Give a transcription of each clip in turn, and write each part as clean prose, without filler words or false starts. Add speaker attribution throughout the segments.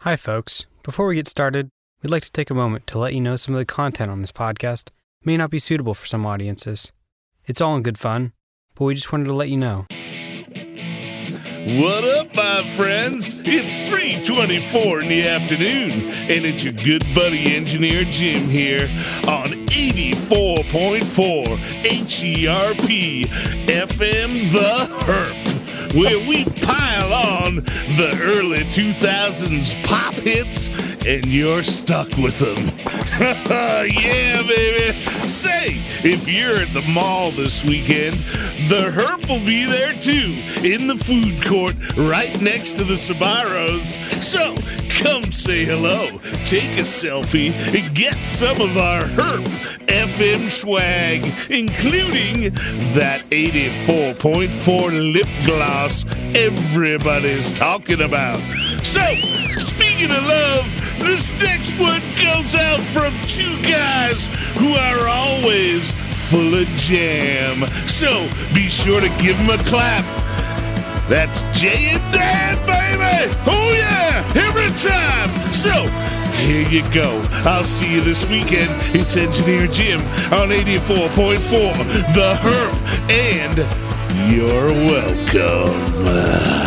Speaker 1: Hi, folks. Before we get started, we'd like to take a moment to let you know some of the content on this podcast may not be suitable for some audiences. It's all in good fun, but we just wanted to let you know.
Speaker 2: What up, my friends? It's 3:24 in the afternoon, and it's your good buddy Engineer Jim here on 84.4 HERP FM The Herp, where we pile on the early 2000s pop hits, and you're stuck with them. Yeah, baby. Say, if you're at the mall this weekend, the Herp will be there too, in the food court right next to the Sbarros. So, come say hello, take a selfie, and get some of our Herp FM swag, including that 84.4 lip gloss everybody's talking about. So, speaking of love, this next one goes out from two guys who are always full of jam. So, be sure to give them a clap. That's Jay and Dan, baby! Oh yeah, every time! So, here you go. I'll see you this weekend. It's Engineer Jim on 84.4 The Herp, and you're welcome.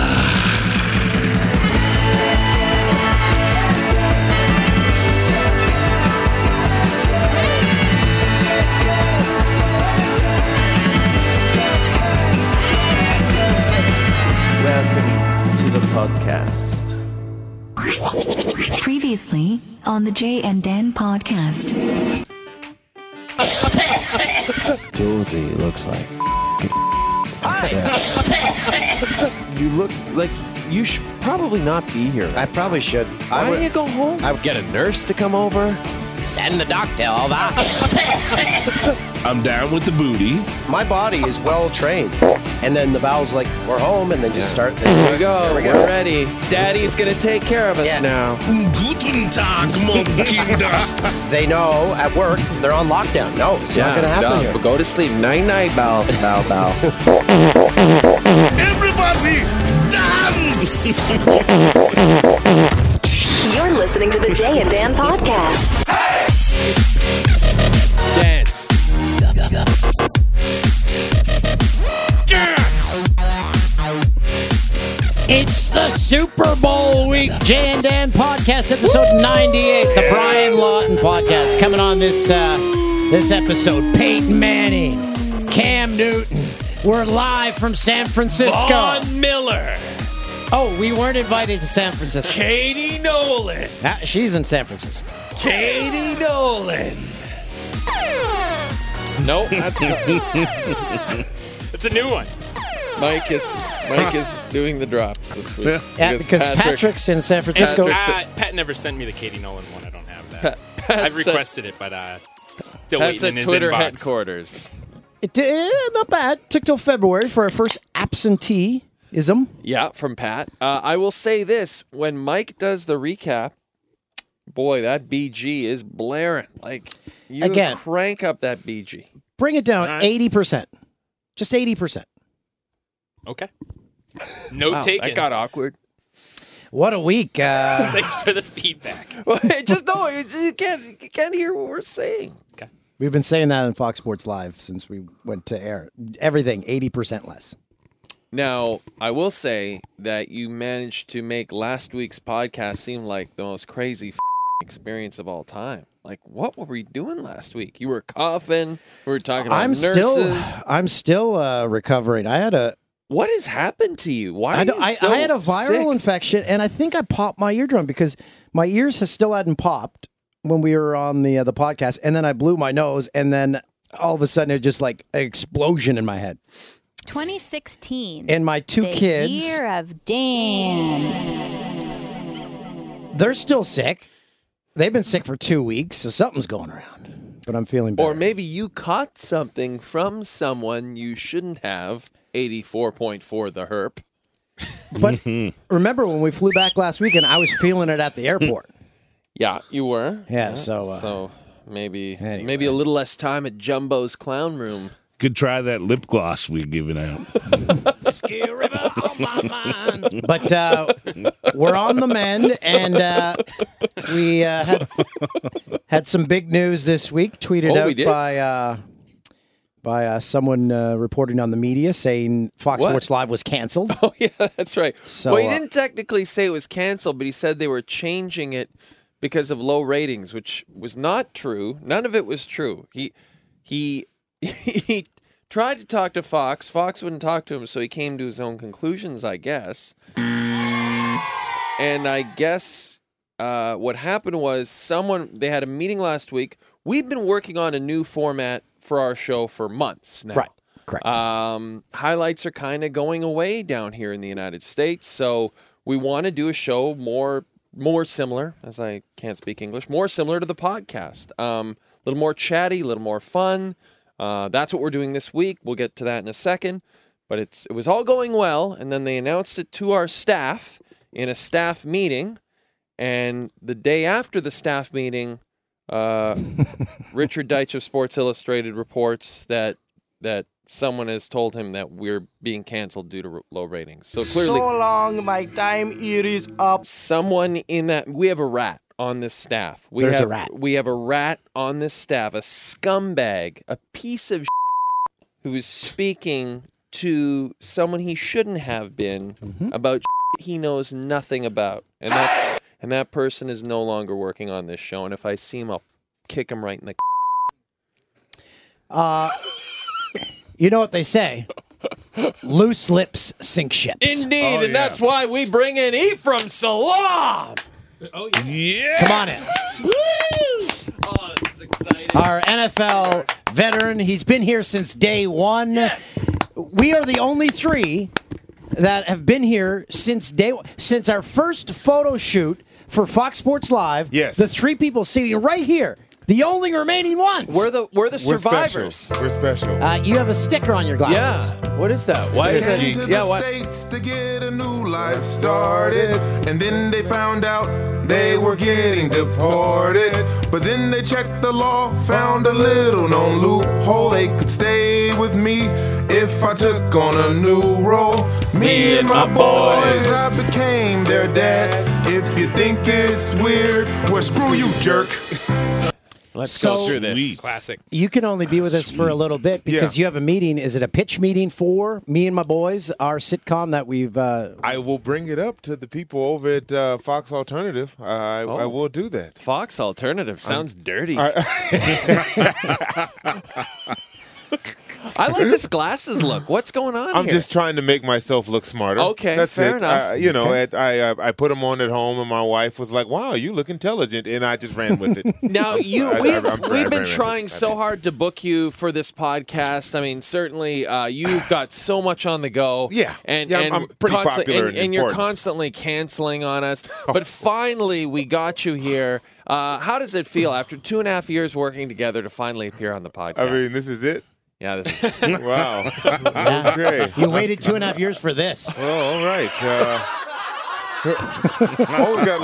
Speaker 3: Podcast.
Speaker 4: Previously on the Jay and Dan podcast.
Speaker 3: Josie looks like.
Speaker 5: Hi.
Speaker 3: You look like you should probably not be here.
Speaker 5: I probably should.
Speaker 3: Why don't you go home? I would get a nurse to come over.
Speaker 5: Send the doctor over.
Speaker 2: I'm down with the booty.
Speaker 5: My body is well trained. And then the bowel's like, we're home, and then just start.
Speaker 3: Here we go. We're ready. Daddy's going to take care of us now.
Speaker 2: Guten Tag, mon Kinder.
Speaker 5: They know at work they're on lockdown. No, it's not going to happen here.
Speaker 3: But go to sleep. Night-night, bow.
Speaker 2: Everybody, dance!
Speaker 4: You're listening to the Jay and Dan podcast.
Speaker 3: Dance.
Speaker 6: It's the Super Bowl week, Jay and Dan podcast, episode 98, the Brian Lawton podcast. Coming on this episode, Peyton Manning, Cam Newton. We're live from San Francisco.
Speaker 7: Vaughn Miller.
Speaker 6: Oh, we weren't invited to San Francisco.
Speaker 7: Katie Nolan.
Speaker 6: She's in San Francisco.
Speaker 7: Katie Nolan.
Speaker 3: Nope, that's
Speaker 7: It's a new one.
Speaker 3: Mike is doing the drops this week.
Speaker 6: Yeah, because Patrick's in San Francisco.
Speaker 7: Pat never sent me the Katie Nolan one. I don't have that. I've requested it, but still waiting in his
Speaker 3: Twitter
Speaker 7: inbox.
Speaker 3: headquarters.
Speaker 6: Not bad. Took till February for our first absenteeism.
Speaker 3: Yeah, from Pat. I will say this. When Mike does the recap, boy, that BG is blaring. Like, you
Speaker 6: Again,
Speaker 3: crank up that BG.
Speaker 6: Bring it down
Speaker 7: All right.
Speaker 6: 80%. Just 80%.
Speaker 7: Okay. Note taken.
Speaker 3: That got awkward.
Speaker 6: What a week.
Speaker 7: Thanks for the feedback.
Speaker 3: Just no, you can't hear what we're saying.
Speaker 7: Okay.
Speaker 6: We've been saying that on Fox Sports Live since we went to air. Everything 80% less.
Speaker 3: Now, I will say that you managed to make last week's podcast seem like the most crazy experience of all time. Like, what were we doing last week? You were coughing. We were talking about nurses.
Speaker 6: I'm still recovering.
Speaker 3: What has happened to you? Why are you so
Speaker 6: I had a viral
Speaker 3: sick?
Speaker 6: infection, and I think I popped my eardrum because my ears still hadn't popped when we were on the podcast, and then I blew my nose, and then all of a sudden it just like an explosion in my head.
Speaker 8: 2016.
Speaker 6: And my two kids,
Speaker 8: Year of Dan.
Speaker 6: they're still sick. They've been sick for 2 weeks, so something's going around. But I'm feeling better.
Speaker 3: Or maybe you caught something from someone you shouldn't have. 84.4 the herp.
Speaker 6: But remember when we flew back last weekend, I was feeling it at the airport.
Speaker 3: Yeah, you were.
Speaker 6: Yeah, so
Speaker 3: maybe
Speaker 6: anyway.
Speaker 3: maybe a little less time at Jumbo's Clown Room
Speaker 2: Could try that lip gloss we're giving out.
Speaker 6: Whiskey River on my mind. But we're on the mend, and we had some big news this week, tweeted out by someone reporting on the media saying Fox Sports Live was canceled.
Speaker 3: Oh, yeah, that's right.
Speaker 6: So,
Speaker 3: well, he didn't technically say it was canceled, but he said they were changing it because of low ratings, which was not true. None of it was true. He tried to talk to Fox. Fox wouldn't talk to him, so he came to his own conclusions, I guess. And I guess what happened was they had a meeting last week. We've been working on a new format for our show for months now.
Speaker 6: Right, correct.
Speaker 3: Highlights are kind of going away down here in the United States, so we want to do a show more similar, as I can't speak English, more similar to the podcast. A little more chatty, a little more fun. That's what we're doing this week. We'll get to that in a second. But it was all going well, and then they announced it to our staff in a staff meeting. And the day after the staff meeting, Richard Deitch of Sports Illustrated reports that someone has told him that we're being canceled due to low ratings. So clearly,
Speaker 9: so long, my time it is up.
Speaker 3: Someone in that we have a rat on this staff. We have a rat on this staff, a scumbag, a piece of who is speaking to someone he shouldn't have been about he knows nothing about, and that person is no longer working on this show. And if I see him, I'll kick him right in the.
Speaker 6: You know what they say? Loose lips sink ships.
Speaker 3: Indeed, that's why we bring in Ephraim Salam.
Speaker 2: Oh, yeah.
Speaker 6: Come on in.
Speaker 3: Woo! Oh, this is exciting.
Speaker 6: Our NFL veteran. He's been here since day one.
Speaker 3: Yes.
Speaker 6: We are the only three that have been here since day one. Since our first photo shoot for Fox Sports Live.
Speaker 10: Yes.
Speaker 6: The three people sitting right here. The only remaining ones.
Speaker 3: We're the survivors.
Speaker 10: We're special.
Speaker 6: You have a sticker on your glasses.
Speaker 3: Yeah. What is that? Why is it?
Speaker 10: To the States to get a new life started, and then they found out they were getting deported. But then they checked the law, found a little known loophole. They could stay with me if I took on a new role. Me and my boys, I became their dad. If you think it's weird, well, screw you, jerk.
Speaker 3: Let's go through this.
Speaker 7: Classic.
Speaker 6: You can only be with us for a little bit because you have a meeting. Is it a pitch meeting for Me and My Boys, our sitcom that we've...
Speaker 10: I will bring it up to the people over at Fox Alternative. I will do that.
Speaker 3: Fox Alternative sounds dirty. I like this glasses look. What's going on
Speaker 10: I'm
Speaker 3: here?
Speaker 10: just trying to make myself look smarter.
Speaker 3: Okay,
Speaker 10: that's
Speaker 3: fair
Speaker 10: it.
Speaker 3: enough.
Speaker 10: I put them on at home, and my wife was like, "Wow, you look intelligent," and I just ran with it.
Speaker 3: Now, we've been trying so hard to book you for this podcast. I mean, certainly you've got so much on the go.
Speaker 10: Yeah,
Speaker 3: and
Speaker 10: I'm pretty popular
Speaker 3: and you're constantly canceling on us. But finally, we got you here. How does it feel after 2.5 years working together to finally appear on the podcast?
Speaker 10: I mean, this is it.
Speaker 3: Yeah, this is
Speaker 10: wow. Okay.
Speaker 6: You waited 2.5 years for this.
Speaker 10: Oh, all right. What we got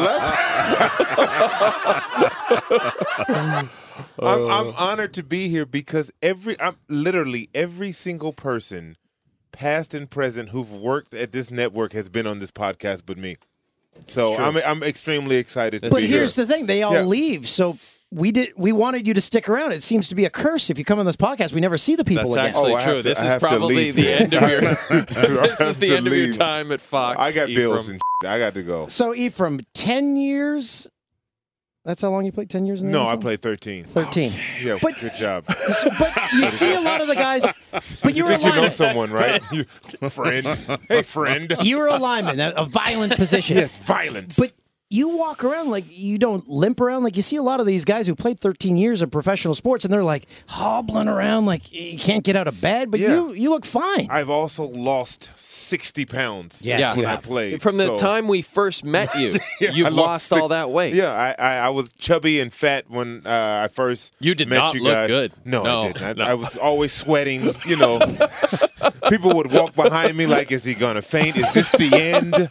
Speaker 10: left? I'm honored to be here because literally every single person, past and present, who've worked at this network has been on this podcast but me. So I'm extremely excited to be here.
Speaker 6: But here's the thing. They all leave, so... We wanted you to stick around. It seems to be a curse. If you come on this podcast, we never see the people again.
Speaker 3: That's actually true. This is probably the end of your. This is the end of your time at Fox.
Speaker 10: I got bills and I got to go.
Speaker 6: So Ephraim, 10 years. That's how long you played? 10 years in the NFL?
Speaker 10: No, I played 13.
Speaker 6: 13.
Speaker 10: Yeah, but, good job.
Speaker 6: But you see a lot of the guys. But
Speaker 10: you think you know someone, right? Friend. Hey, friend.
Speaker 6: You were a lineman, a violent position.
Speaker 10: Yes, violence.
Speaker 6: But you walk around like you don't limp around. Like you see a lot of these guys who played 13 years of professional sports, and they're like hobbling around like you can't get out of bed. But you look fine.
Speaker 10: I've also lost 60 pounds when I played.
Speaker 3: From the time we first met you, you've lost all that weight.
Speaker 10: Yeah, I was chubby and fat when I first met you guys.
Speaker 3: You did not look good.
Speaker 10: No, I didn't. I was always sweating, People would walk behind me like, is he going to faint? Is this the end?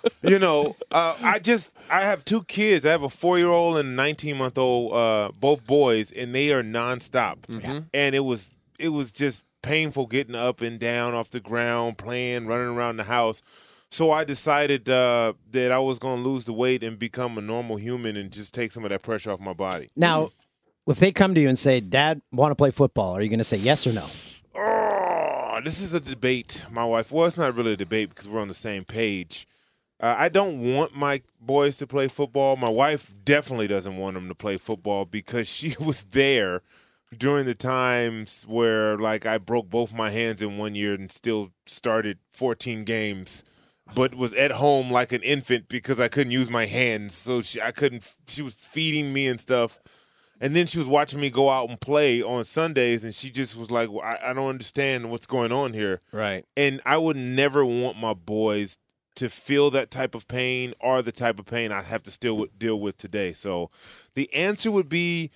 Speaker 10: I have 2 kids. I have a 4-year-old and a 19-month-old, both boys, and they are nonstop. Mm-hmm. And it was just
Speaker 11: painful getting up and down off the ground, playing, running around the house. So I decided that I was going to lose the weight and become a normal human and just take some of that pressure off my body.
Speaker 6: Now, if they come to you and say, Dad, want to play football, are you going to say yes or no?
Speaker 11: Oh, this is a debate. My wife, well, it's not really a debate because we're on the same page. I don't want my boys to play football. My wife definitely doesn't want them to play football because she was there during the times where, like, I broke both my hands in 1 year and still started 14 games, but was at home like an infant because I couldn't use my hands. So she was feeding me and stuff. And then she was watching me go out and play on Sundays, and she just was like, well, I don't understand what's going on here.
Speaker 3: Right.
Speaker 11: And I would never want my boys to feel that type of pain or the type of pain I have to still deal with today. So the answer would be,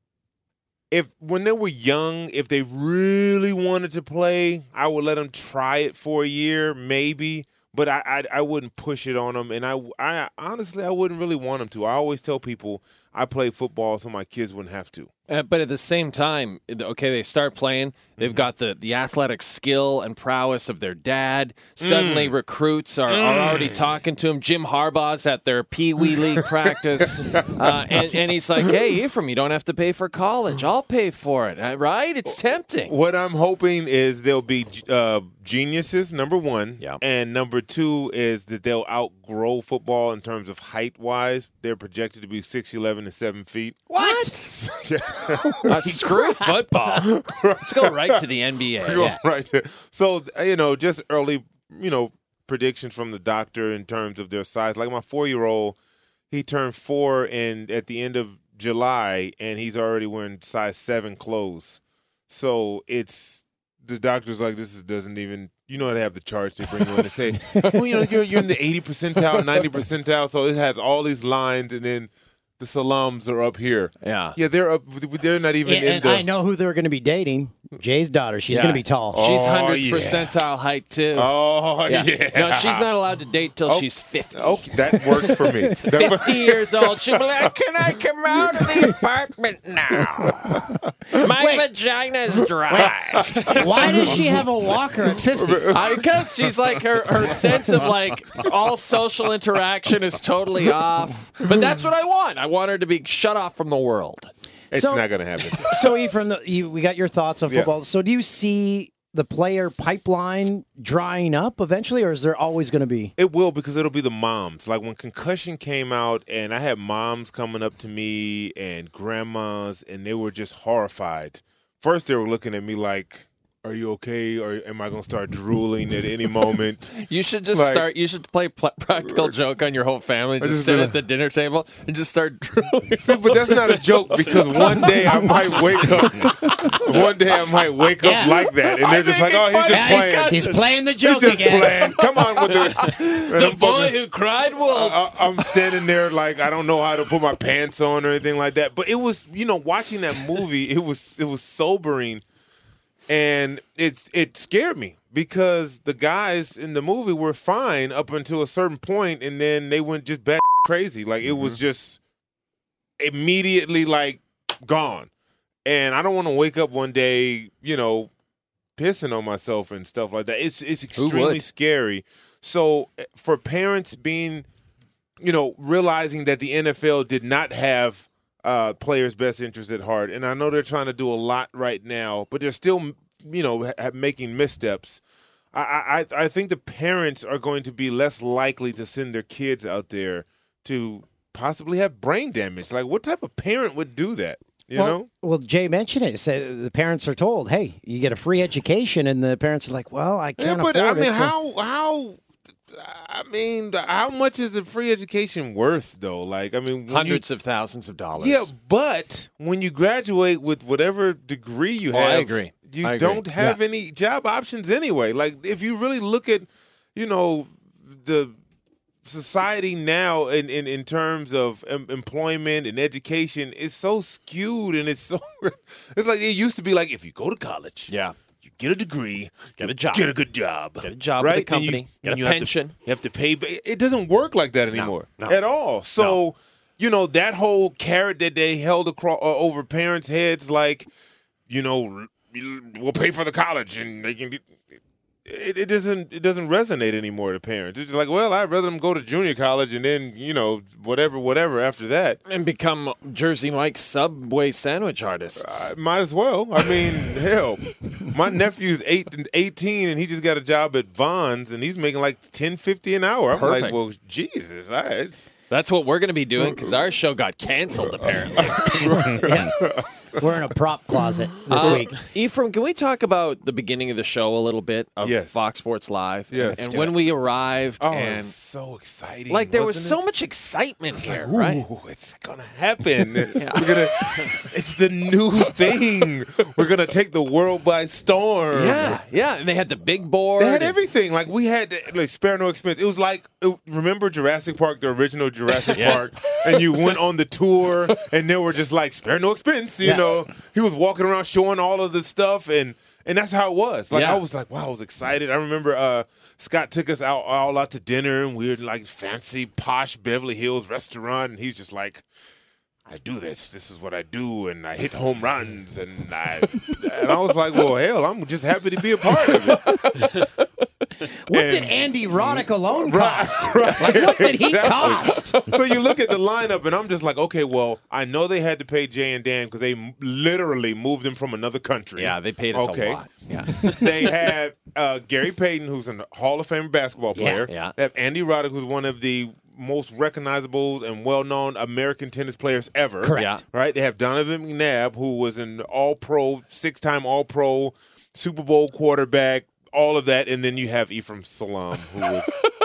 Speaker 11: when they were young, if they really wanted to play, I would let them try it for a year, maybe. But I wouldn't push it on them, and I honestly, I wouldn't really want them to. I always tell people I play football so my kids wouldn't have to.
Speaker 3: But at the same time, okay, they start playing. They've got the athletic skill and prowess of their dad. Suddenly recruits are already talking to him. Jim Harbaugh's at their Pee Wee League practice. And he's like, hey, Ephraim, you don't have to pay for college. I'll pay for it, right? It's tempting.
Speaker 11: What I'm hoping is they'll be geniuses, number one.
Speaker 3: Yeah.
Speaker 11: And number two is that they'll outgrow football in terms of height-wise. They're projected to be 6'11" and 7 feet.
Speaker 3: What? Screw football. Let's go right to the NBA.
Speaker 11: Right there. So, just early, predictions from the doctor in terms of their size. Like my 4-year-old, he turned 4 at the end of July, and he's already wearing size 7 clothes. So the doctor's like, doesn't even, they have the charts they bring you in and say, well, you're in the 80 percentile, 90 percentile. So it has all these lines, and then the salams are up here.
Speaker 3: Yeah.
Speaker 11: Yeah, they're up. They're not even in the.
Speaker 6: I know who they're going to be dating. Jay's daughter. She's going to be tall.
Speaker 3: She's 100th percentile height, too.
Speaker 11: Oh, yeah.
Speaker 3: No, she's not allowed to date till she's 50.
Speaker 11: Okay, that works for me.
Speaker 3: 50 years old. She'll be like, can I come out of the apartment now? My vagina's dry.
Speaker 6: Why does she have a walker at 50?
Speaker 3: Because she's like, her sense of, like, all social interaction is totally off. But that's what I want. I want her to be shut off from the world.
Speaker 11: It's not going to happen.
Speaker 6: So, Ephraim, we got your thoughts on football. Yeah. So do you see the player pipeline drying up eventually, or is there always going to be?
Speaker 11: It will, because it'll be the moms. Like when concussion came out, and I had moms coming up to me and grandmas, and they were just horrified. First, they were looking at me like, are you okay, or am I going to start drooling at any moment?
Speaker 3: You should just you should play practical joke on your whole family. Just sit at the dinner table and just start drooling.
Speaker 11: See, but that's not a joke, because one day I might wake up. One day I might wake up like that, and they're just like, oh, he's just playing.
Speaker 6: He's playing the joke
Speaker 11: he's
Speaker 6: again.
Speaker 11: Playing. Come on with
Speaker 3: the boy who cried wolf.
Speaker 11: I'm standing there like I don't know how to put my pants on or anything like that. But it was, watching that movie, it was sobering. And it scared me, because the guys in the movie were fine up until a certain point, and then they went just bat crazy. Like, it was just immediately, like, gone. And I don't want to wake up one day, pissing on myself and stuff like that. It's extremely scary. So for parents being, realizing that the NFL did not have players' best interest at heart. And I know they're trying to do a lot right now, but they're still, making missteps. I think the parents are going to be less likely to send their kids out there to possibly have brain damage. Like, what type of parent would do that? You know?
Speaker 6: Well, Jay mentioned it. Say the parents are told, "Hey, you get a free education," and the parents are like, "Well, I can't afford it."
Speaker 11: How much is the free education worth, though? Like,
Speaker 3: hundreds of thousands of dollars.
Speaker 11: Yeah, but when you graduate with whatever degree you have,
Speaker 3: I agree.
Speaker 11: You don't have any job options anyway. Like, if you really look at, the society now in terms of employment and education, is so skewed, and it's like it used to be like, if you go to college, you get a degree,
Speaker 3: get a job,
Speaker 11: get a good job,
Speaker 3: get a job
Speaker 11: right?
Speaker 3: with a company, get a pension.
Speaker 11: You have to pay. It doesn't work like that anymore at all. So, that whole carrot that they held across over parents' heads, like, we'll pay for the college and they can get. It doesn't resonate anymore to parents. It's just like, well, I'd rather them go to junior college and then, whatever after that.
Speaker 3: And become Jersey Mike's Subway sandwich artists.
Speaker 11: Might as well. I mean, hell, my nephew's 18 and he just got a job at Vons and he's making like $10.50 an hour. I'm like, well, Jesus.
Speaker 3: That's what we're going to be doing because our show got canceled, apparently.
Speaker 6: We're in a prop closet this week.
Speaker 3: Ephraim, can we talk about the beginning of the show a little bit of
Speaker 11: Yes.
Speaker 3: Fox Sports Live?
Speaker 11: Yes.
Speaker 3: And when we arrived,
Speaker 11: Oh,
Speaker 3: and
Speaker 11: it's so exciting.
Speaker 3: like there was
Speaker 11: wasn't
Speaker 3: so
Speaker 11: it?
Speaker 3: much excitement here,
Speaker 11: Ooh,
Speaker 3: right?
Speaker 11: it's gonna happen. It's the new thing. We're gonna take the world by storm.
Speaker 3: Yeah. And they had the big board.
Speaker 11: They had everything. Like we had, like, spare no expense. It was like, remember Jurassic Park, the original Jurassic Park, and you went on the tour, and they were just like spare no expense. You know, he was walking around showing all of the stuff, and that's how it was. Like I was like, wow, I was excited. I remember Scott took us all out to dinner, and we were in like fancy, posh Beverly Hills restaurant, and he's just like, I do this. This is what I do, and I hit home runs, and I was like, well, hell, I'm just happy to be a part of it.
Speaker 6: What did Andy Roddick alone cost? Like, what did he cost?
Speaker 11: So you look at the lineup, and I'm just like, okay, well, I know they had to pay Jay and Dan because they literally moved them from another country.
Speaker 3: Yeah, they paid us a lot. Yeah.
Speaker 11: They have Gary Payton, who's a Hall of Fame basketball player.
Speaker 3: Yeah.
Speaker 11: They have Andy Roddick, who's one of the most recognizable and well-known American tennis players ever.
Speaker 6: Correct.
Speaker 3: Yeah.
Speaker 11: Right? They have Donovan McNabb, who was an All-Pro, 6-time All-Pro, Super Bowl quarterback, all of that, and then you have Ephraim Salam, who was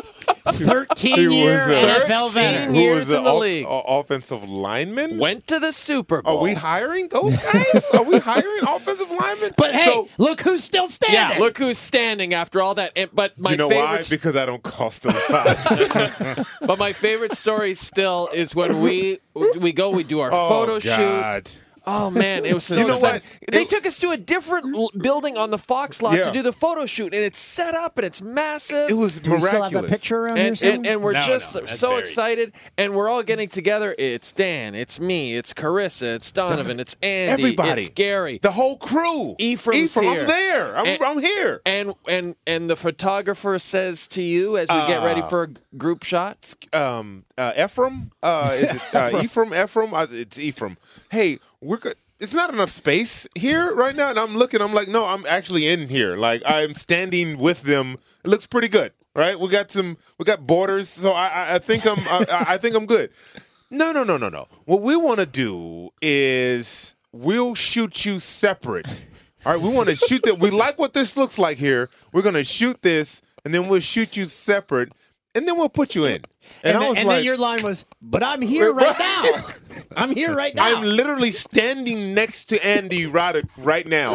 Speaker 6: 13-year NFL veteran.
Speaker 11: who
Speaker 3: years
Speaker 11: was
Speaker 3: in
Speaker 11: an
Speaker 3: the league.
Speaker 11: offensive lineman.
Speaker 3: Went to the Super Bowl.
Speaker 11: Are we hiring those guys? Are we hiring offensive linemen?
Speaker 6: But hey, look who's still standing.
Speaker 3: Yeah, look who's standing after all that. But my
Speaker 11: you know why?
Speaker 3: favorite,
Speaker 11: Because I don't cost a lot.
Speaker 3: but my favorite story still is when we do our photo
Speaker 11: God.
Speaker 3: shoot. Oh man, it was so
Speaker 11: You know
Speaker 3: exciting.
Speaker 11: what?
Speaker 3: They took us to a different building on the Fox lot
Speaker 11: Yeah.
Speaker 3: to do the photo shoot, and it's set up and it's massive.
Speaker 11: It was
Speaker 6: Do we
Speaker 11: miraculous.
Speaker 6: still have that picture around here
Speaker 3: and,
Speaker 6: somewhere?
Speaker 3: and we're
Speaker 7: No,
Speaker 3: just
Speaker 7: no, that's
Speaker 3: so
Speaker 7: buried.
Speaker 3: excited, and we're all getting together. It's Dan, it's me, it's Carissa, it's Donovan, it's Andy,
Speaker 11: Everybody.
Speaker 3: it's Gary,
Speaker 11: The whole crew.
Speaker 3: Ephraim's here.
Speaker 11: I'm there. I'm here.
Speaker 3: and the photographer says to you as we get ready for a group shot.
Speaker 11: Ephraim? Is it Ephraim? It's Ephraim. Hey, we're good. It's not enough space here right now, and I'm looking. I'm like, no, I'm actually in here. Like I'm standing with them. It looks pretty good, right? We got borders, so I think I'm good. No. What we want to do is we'll shoot you separate. All right, we want to shoot that. We like what this looks like here. We're gonna shoot this, and then we'll shoot you separate, and then we'll put you in. And I was like,
Speaker 6: then your line was, but I'm here right now. I'm here right now.
Speaker 11: I'm literally standing next to Andy Roddick right now.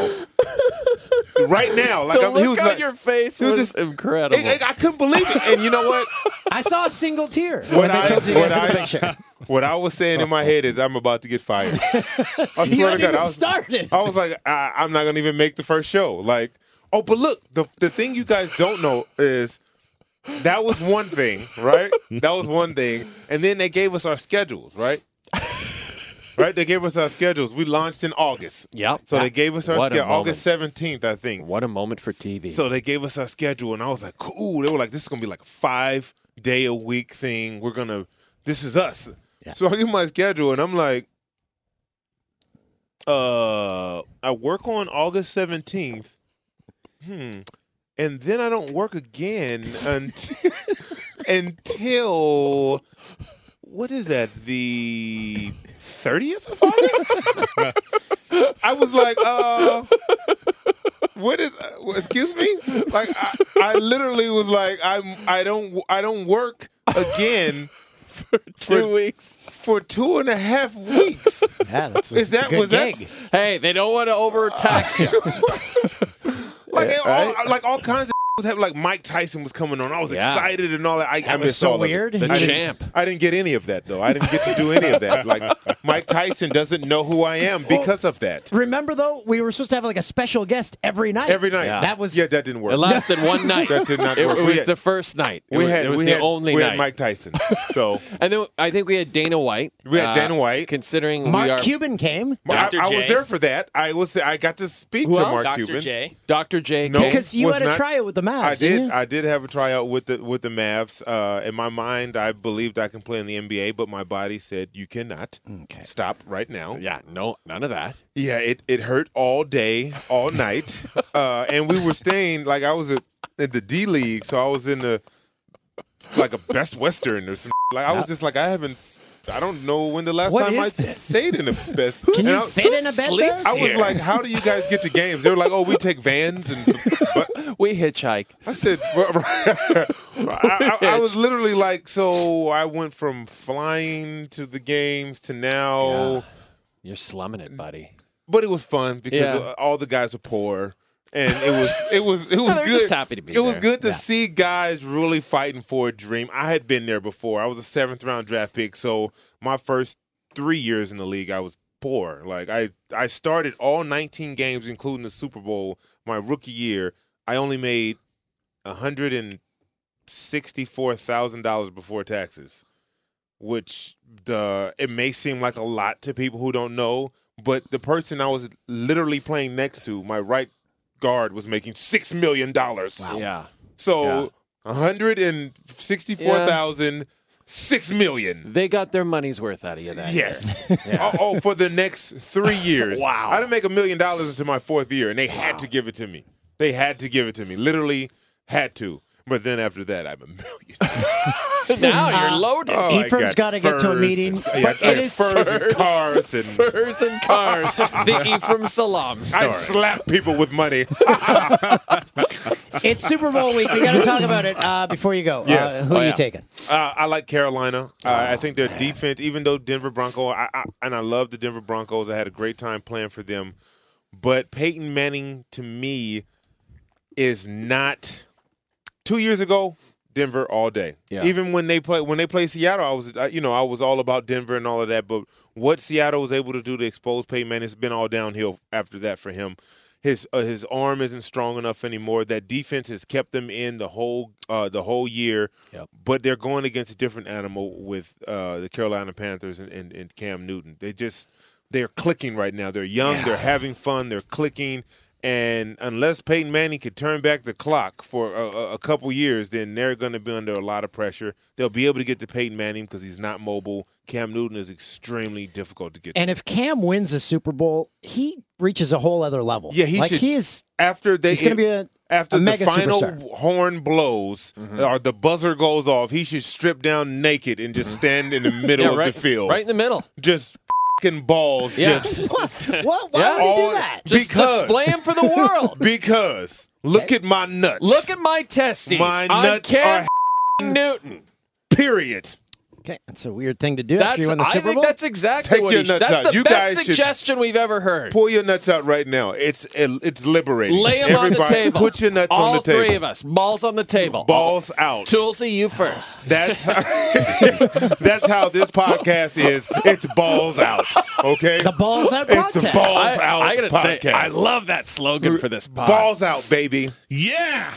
Speaker 11: Right now. Like
Speaker 3: The
Speaker 11: he
Speaker 3: look
Speaker 11: was
Speaker 3: on
Speaker 11: like,
Speaker 3: your face
Speaker 11: he was
Speaker 3: was
Speaker 11: just
Speaker 3: incredible.
Speaker 11: I couldn't believe it. And you know what?
Speaker 6: I saw a single tear.
Speaker 11: What
Speaker 6: when they told you to get the picture.
Speaker 11: what I was saying in my head is I'm about to get fired. I
Speaker 6: You
Speaker 11: swear
Speaker 6: hadn't
Speaker 11: to God.
Speaker 6: even started.
Speaker 11: I was like, I'm not gonna even make the first show. Like, oh, but look, the thing you guys don't know is that was one thing, right? That was one thing. And then they gave us our schedules, right? Right? They gave us our schedules. We launched in August.
Speaker 3: Yep.
Speaker 11: So they gave us our
Speaker 3: What a
Speaker 11: schedule, August 17th, I think.
Speaker 3: What a moment for TV.
Speaker 11: So they gave us our schedule, and I was like, cool. They were like, this is going to be like a 5-day-a-week thing. This is us. Yeah. So I give my schedule, and I'm like, I work on August 17th. And then I don't work again until what is that? The 30th of August? I was like, what is? Excuse me? Like, I literally was like, I don't work again
Speaker 3: for 2 weeks.
Speaker 11: For 2.5 weeks.
Speaker 6: Yeah, that's
Speaker 11: was that?
Speaker 3: Hey, they don't want to overtax you.
Speaker 11: Like all kinds of was having, like Mike Tyson was coming on. I was excited and all that. I
Speaker 6: was
Speaker 11: missed
Speaker 6: so
Speaker 11: all
Speaker 6: weird.
Speaker 11: Of it. I didn't get any of that though. I didn't get to do any of that. Like Mike Tyson doesn't know who I am because of that.
Speaker 12: Remember though, we were supposed to have like a special guest every night.
Speaker 11: Every night.
Speaker 6: Yeah.
Speaker 11: That didn't work.
Speaker 3: It lasted one night.
Speaker 11: That did not
Speaker 3: It
Speaker 11: work.
Speaker 3: was the first night. It was the only
Speaker 11: we
Speaker 3: night.
Speaker 11: had Mike Tyson. So
Speaker 3: And then I think we had Dana White.
Speaker 11: we had Dana White.
Speaker 3: Considering
Speaker 12: Mark Cuban came.
Speaker 11: I
Speaker 7: Dr. J.
Speaker 11: was there for that. I got to speak to Mark
Speaker 7: Dr.
Speaker 11: Cuban.
Speaker 7: J.
Speaker 3: Dr. J.
Speaker 11: No,
Speaker 12: Because you
Speaker 11: was
Speaker 12: had a
Speaker 11: not-
Speaker 12: tryout with the Mavs.
Speaker 11: I
Speaker 12: didn't
Speaker 11: did.
Speaker 12: you?
Speaker 11: I did have a tryout with the Mavs. In my mind, I believed I can play in the NBA, but my body said you cannot.
Speaker 12: Okay.
Speaker 11: Stop right now.
Speaker 3: Yeah, no, none of that.
Speaker 11: Yeah, it hurt all day, all night, and we were staying like I was in the D League, so I was in the like a Best Western or something. Like I was just like I don't know when the last
Speaker 12: What
Speaker 11: time
Speaker 12: is
Speaker 11: I
Speaker 12: this?
Speaker 11: stayed in a Best.
Speaker 12: Can
Speaker 11: and
Speaker 12: you
Speaker 11: I-
Speaker 12: fit in a bed there?
Speaker 11: I was like, how do you guys get to games? They were like, oh, we take vans and.
Speaker 3: We hitchhike.
Speaker 11: I said, I was literally like, so I went from flying to the games to now,
Speaker 3: You're slumming it, buddy.
Speaker 11: but it was fun because
Speaker 3: Yeah.
Speaker 11: all the guys are poor, and it was
Speaker 3: they're
Speaker 11: good.
Speaker 3: just happy to be
Speaker 11: It was
Speaker 3: there.
Speaker 11: good to see guys really fighting for a dream. I had been there before. I was a 7th round draft pick, so my first 3 years in the league, I was poor. Like I started all 19 games, including the Super Bowl, my rookie year. I only made $164,000 before taxes, which it may seem like a lot to people who don't know, but the person I was literally playing next to, my right guard, was making $6 million. Wow.
Speaker 3: Yeah.
Speaker 11: So 164,000, 6 million.
Speaker 3: They got their money's worth out of you that
Speaker 11: Yes.
Speaker 3: year.
Speaker 11: Oh, for the next 3 years.
Speaker 3: Wow.
Speaker 11: I didn't make $1 million into my 4th year, and they had to give it to me. They had to give it to me. Literally had to. But then after that, I'm $1 million.
Speaker 3: Now you're loaded.
Speaker 11: Oh,
Speaker 12: Ephraim's got to get to a
Speaker 11: furs.
Speaker 12: meeting.
Speaker 11: I
Speaker 12: But
Speaker 11: got
Speaker 12: it is
Speaker 11: furs and cars. And
Speaker 3: Furs and cars. The Ephraim Salam story.
Speaker 11: I slap people with money.
Speaker 12: It's Super Bowl week. We got to talk about it before you go.
Speaker 11: Yes.
Speaker 12: Who are you taking?
Speaker 11: I like Carolina. I think their defense, even though Denver Broncos, and I love the Denver Broncos. I had a great time playing for them. But Peyton Manning, to me, is not. 2 years ago, Denver all day.
Speaker 3: Yeah.
Speaker 11: Even when they play Seattle, I was all about Denver and all of that. But what Seattle was able to do to expose Peyton Manning, it's been all downhill after that for him. His arm isn't strong enough anymore. That defense has kept them in the whole year.
Speaker 3: Yep.
Speaker 11: But they're going against a different animal with the Carolina Panthers and Cam Newton. They're clicking right now. They're young. They're having fun. They're clicking. And unless Peyton Manning could turn back the clock for a couple years, then they're going to be under a lot of pressure. They'll be able to get to Peyton Manning because he's not mobile. Cam Newton is extremely difficult to get to.
Speaker 12: And if Cam wins a Super Bowl, he reaches a whole other level.
Speaker 11: Yeah, he
Speaker 12: is
Speaker 11: after
Speaker 12: he's going to be
Speaker 11: after
Speaker 12: a
Speaker 11: the
Speaker 12: mega
Speaker 11: final
Speaker 12: superstar.
Speaker 11: horn blows or the buzzer goes off, he should strip down naked and just stand in the middle of the field.
Speaker 3: Right in the middle.
Speaker 11: Just f***ing balls.
Speaker 3: Yeah.
Speaker 11: Just
Speaker 12: What? Why would he do that?
Speaker 3: Just display him for the world.
Speaker 11: Because look at my nuts.
Speaker 3: Look at my testes.
Speaker 11: My
Speaker 3: I'm
Speaker 11: nuts
Speaker 3: Cam
Speaker 11: are
Speaker 3: Newton.
Speaker 11: period.
Speaker 12: Okay, that's a weird thing to do after you win the
Speaker 3: I
Speaker 12: Super
Speaker 3: think
Speaker 12: Bowl.
Speaker 3: that's exactly
Speaker 11: Take
Speaker 3: what
Speaker 11: your
Speaker 3: he should.
Speaker 11: nuts
Speaker 3: That's
Speaker 11: out.
Speaker 3: the
Speaker 11: You
Speaker 3: best
Speaker 11: guys should-
Speaker 3: suggestion we've ever heard.
Speaker 11: Pull your nuts out right now. It's liberating.
Speaker 3: Lay them on the
Speaker 11: Everybody,
Speaker 3: table.
Speaker 11: Put your nuts
Speaker 3: All
Speaker 11: on the table.
Speaker 3: three of us. Balls on the table.
Speaker 11: Balls out.
Speaker 3: Tulsi, you first.
Speaker 11: That's how, that's how this podcast is. It's balls out. Okay.
Speaker 12: The Balls Out
Speaker 11: It's a
Speaker 12: podcast.
Speaker 11: balls out
Speaker 3: I gotta
Speaker 11: podcast.
Speaker 3: say, I love that slogan for this pod.
Speaker 11: Balls out, baby.
Speaker 2: Yeah.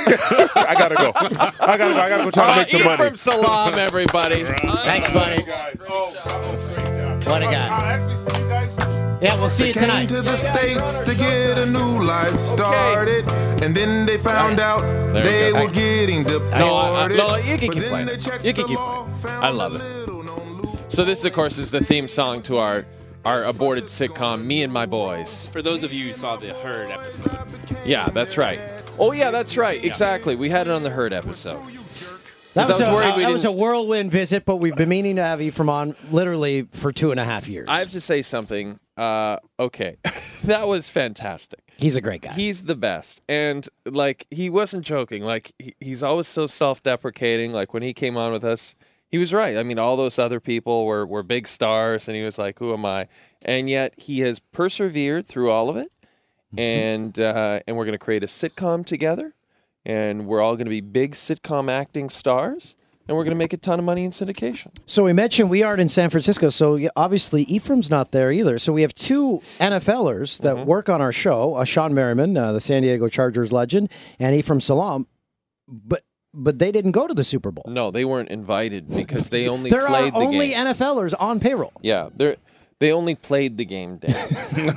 Speaker 11: I gotta go. I gotta go try to make some money.
Speaker 3: Ephraim Salam, everybody.
Speaker 12: Thanks, buddy.
Speaker 11: Guys. Oh, great job.
Speaker 12: What a guy.
Speaker 11: I'll actually see you guys.
Speaker 12: Yeah, we'll see you
Speaker 10: Came
Speaker 12: tonight.
Speaker 10: to the States to get a new life started, and then they found out
Speaker 3: There
Speaker 10: they
Speaker 3: you go.
Speaker 10: were getting deported.
Speaker 3: No, you can
Speaker 10: But
Speaker 3: keep
Speaker 10: then
Speaker 3: playing
Speaker 10: they
Speaker 3: it.
Speaker 10: checked
Speaker 3: You can
Speaker 10: the
Speaker 3: keep
Speaker 10: law,
Speaker 3: playing it.
Speaker 10: found
Speaker 3: I love
Speaker 10: a
Speaker 3: it.
Speaker 10: little known loophole.
Speaker 3: So this, of course, is the theme song to our aborted sitcom, Me and My Boys.
Speaker 7: For those of you who saw the Herd episode,
Speaker 3: Yeah, that's right. Oh, yeah, that's right. Exactly. We had it on the Herd episode.
Speaker 12: That
Speaker 3: 'Cause
Speaker 12: was,
Speaker 3: I was worried we
Speaker 12: that was a
Speaker 3: didn't-
Speaker 12: whirlwind visit, but we've been meaning to have Ephraim on literally for 2.5 years.
Speaker 3: I have to say something. Okay. That was fantastic.
Speaker 12: He's a great guy.
Speaker 3: He's the best. And, like, he wasn't joking. Like, he's always so self-deprecating. Like, when he came on with us, he was right. I mean, all those other people were big stars, and he was like, who am I? And yet he has persevered through all of it. And we're going to create a sitcom together. and we're all going to be big sitcom acting stars, and we're going to make a ton of money in syndication.
Speaker 12: So we mentioned we aren't in San Francisco, so obviously Ephraim's not there either. So we have two NFLers that work on our show, Sean Merriman, the San Diego Chargers legend, and Ephraim Salam, but they didn't go to the Super Bowl.
Speaker 3: No, they weren't invited because they only
Speaker 12: there
Speaker 3: played the game.
Speaker 12: are only NFLers on payroll.
Speaker 3: Yeah, they only played the game, Dan.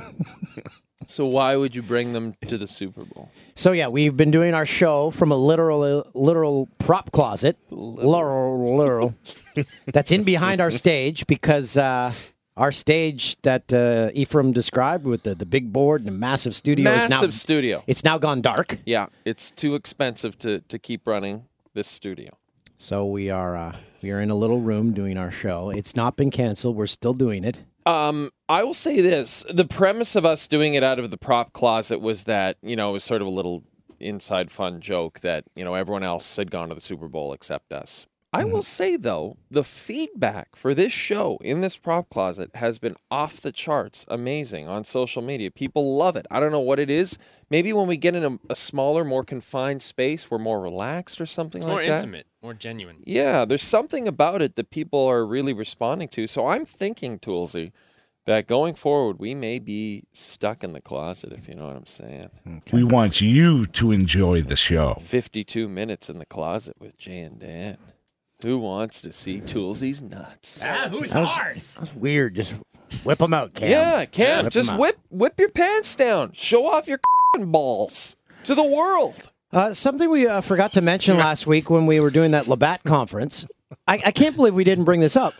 Speaker 3: So why would you bring them to the Super Bowl?
Speaker 12: So yeah, we've been doing our show from a literal prop closet, literal that's in behind our stage because our stage that Ephraim described with the big board and the massive studio
Speaker 3: studio.
Speaker 12: It's now gone dark.
Speaker 3: Yeah, it's too expensive to keep running this studio.
Speaker 12: So we are in a little room doing our show. It's not been canceled. We're still doing it.
Speaker 3: I will say this. The premise of us doing it out of the prop closet was that, it was sort of a little inside fun joke that, everyone else had gone to the Super Bowl except us. I will say, though, the feedback for this show in this prop closet has been off the charts amazing on social media. People love it. I don't know what it is. Maybe when we get in a smaller, more confined space, we're more relaxed or something like that.
Speaker 7: More intimate, more genuine.
Speaker 3: Yeah, there's something about it that people are really responding to. So I'm thinking, Toolsy, that going forward, we may be stuck in the closet, if you know what I'm saying.
Speaker 2: Okay. We want you to enjoy the show.
Speaker 3: 52 minutes in the closet with Jay and Dan. Who wants to see Toolsy's nuts?
Speaker 12: Who's hard? That's weird. Just whip them out, Cam.
Speaker 3: Yeah, Cam. Just whip your pants down. Show off your balls to the world.
Speaker 12: Something we forgot to mention last week when we were doing that Labatt conference. I can't believe we didn't bring this up.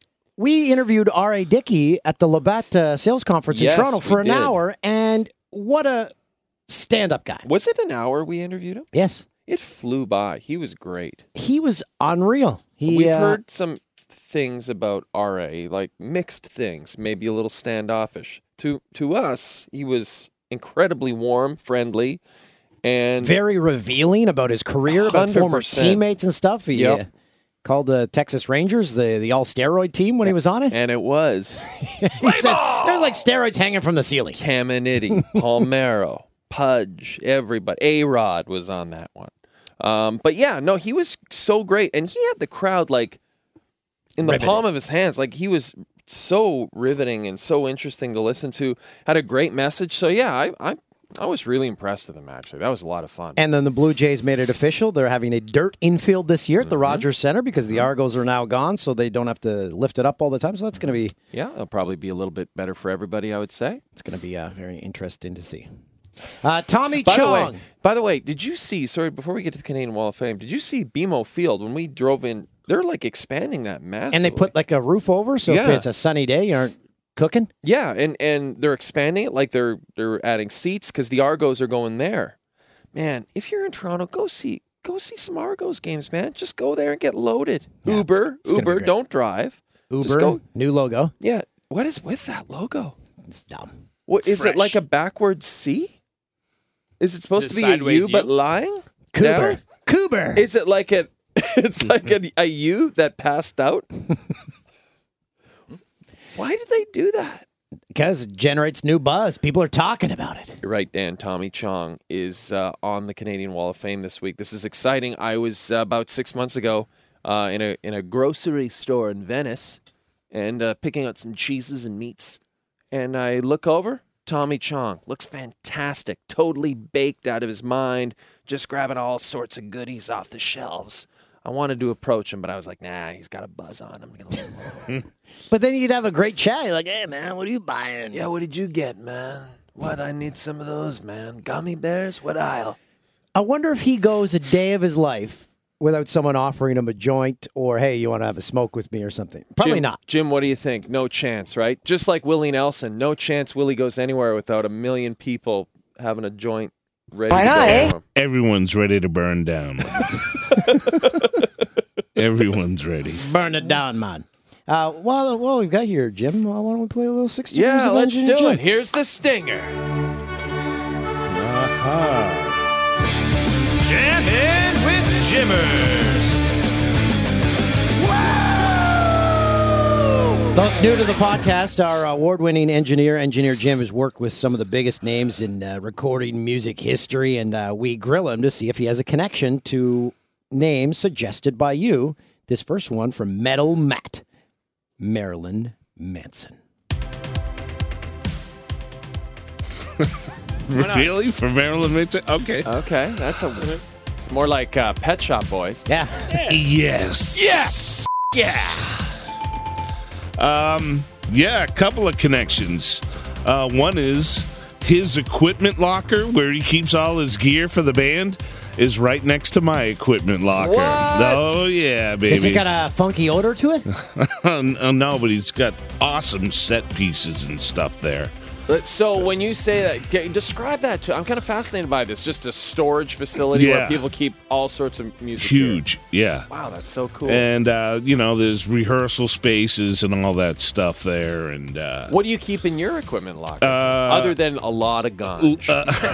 Speaker 12: We interviewed R.A. Dickey at the Labatt sales conference in Toronto for an hour, and what a stand-up guy.
Speaker 3: Was it an hour we interviewed him?
Speaker 12: Yes.
Speaker 3: It flew by. He was great.
Speaker 12: He was unreal.
Speaker 3: We've heard some things about R.A., like mixed things, maybe a little standoffish. To us, he was incredibly warm, friendly, and
Speaker 12: very revealing about his career, about former teammates and stuff. He called the Texas Rangers the all-steroid team when he was on it.
Speaker 3: And it was.
Speaker 12: He said there was like steroids hanging from the ceiling.
Speaker 3: Caminiti, Palmero, Pudge, everybody. A-Rod was on that one. But yeah, no, he was so great. And he had the crowd like in the palm of his hands. Like he was so riveting and so interesting to listen to. Had a great message. So yeah, I was really impressed with him, actually. That was a lot of fun.
Speaker 12: And then the Blue Jays made it official. They're having a dirt infield this year at the Rogers Center because the Argos are now gone, so they don't have to lift it up all the time. So that's going to be...
Speaker 3: Yeah, it'll probably be a little bit better for everybody, I would say.
Speaker 12: It's going to be very interesting to see. Tommy Chong.
Speaker 3: By the way, did you see, sorry, before we get to the Canadian Wall of Fame, did you see BMO Field when we drove in? They're like expanding that massively.
Speaker 12: And they put like a roof over, so if it's a sunny day, you aren't cooking?
Speaker 3: Yeah, and they're expanding it, like they're adding seats because the Argos are going there. Man, if you're in Toronto, go see some Argos games, man. Just go there and get loaded. Yeah, Uber, don't drive.
Speaker 12: Uber, new logo.
Speaker 3: Yeah, what is with that logo?
Speaker 12: It's dumb.
Speaker 3: What is it, like a backwards C? Is it supposed to be a U but lying?
Speaker 12: Coober.
Speaker 3: Is it like it's like a U that passed out? Why did they do that?
Speaker 12: Because it generates new buzz. People are talking about it.
Speaker 3: You're right, Dan. Tommy Chong is on the Canadian Wall of Fame this week. This is exciting. I was about 6 months ago in a grocery store in Venice and picking out some cheeses and meats. And I look over, Tommy Chong. Looks fantastic. Totally baked out of his mind. Just grabbing all sorts of goodies off the shelves. I wanted to approach him, but I was like, nah, he's got a buzz on him.
Speaker 12: But then you'd have a great chat. You're like, hey, man, what are you buying?
Speaker 3: Yeah, what did you get, man? What, I need some of those, man. Gummy bears? What aisle?
Speaker 12: I wonder if he goes a day of his life without someone offering him a joint or, hey, you want to have a smoke with me or something. Probably not.
Speaker 3: Jim, what do you think? No chance, right? Just like Willie Nelson, no chance Willie goes anywhere without a million people having a joint ready to go.
Speaker 2: Everyone's ready to burn down. Everyone's ready.
Speaker 12: Burn it down, man. Well, we've got here, Jim. Why don't we play a little 60
Speaker 3: Yeah,
Speaker 12: Years of
Speaker 3: let's
Speaker 12: Engineer
Speaker 3: do
Speaker 12: Jim?
Speaker 3: it. Here's the stinger.
Speaker 13: Jammin' with Jimmers. Whoa!
Speaker 12: Those new to the podcast, our award-winning engineer Jim, has worked with some of the biggest names in recording music history, and we grill him to see if he has a connection to names suggested by you. This first one from Metal Matt, Marilyn Manson.
Speaker 2: Really? For Marilyn Manson? Okay.
Speaker 3: Okay, it's more like Pet Shop Boys.
Speaker 12: Yeah.
Speaker 2: Yes.
Speaker 3: Yes.
Speaker 2: Yeah. Yeah, a couple of connections. One is his equipment locker, where he keeps all his gear for the band, is right next to my equipment locker.
Speaker 3: What?
Speaker 2: Oh, yeah, baby.
Speaker 12: Does it got a funky odor to it?
Speaker 2: No, but he's got awesome set pieces and stuff there.
Speaker 3: So when you say that, describe that to. I'm kind of fascinated by this. Just a storage facility where people keep all sorts of music.
Speaker 2: Huge,
Speaker 3: gear. Wow, that's so cool.
Speaker 2: And there's rehearsal spaces and all that stuff there. And
Speaker 3: what do you keep in your equipment locker other than a lot of guns?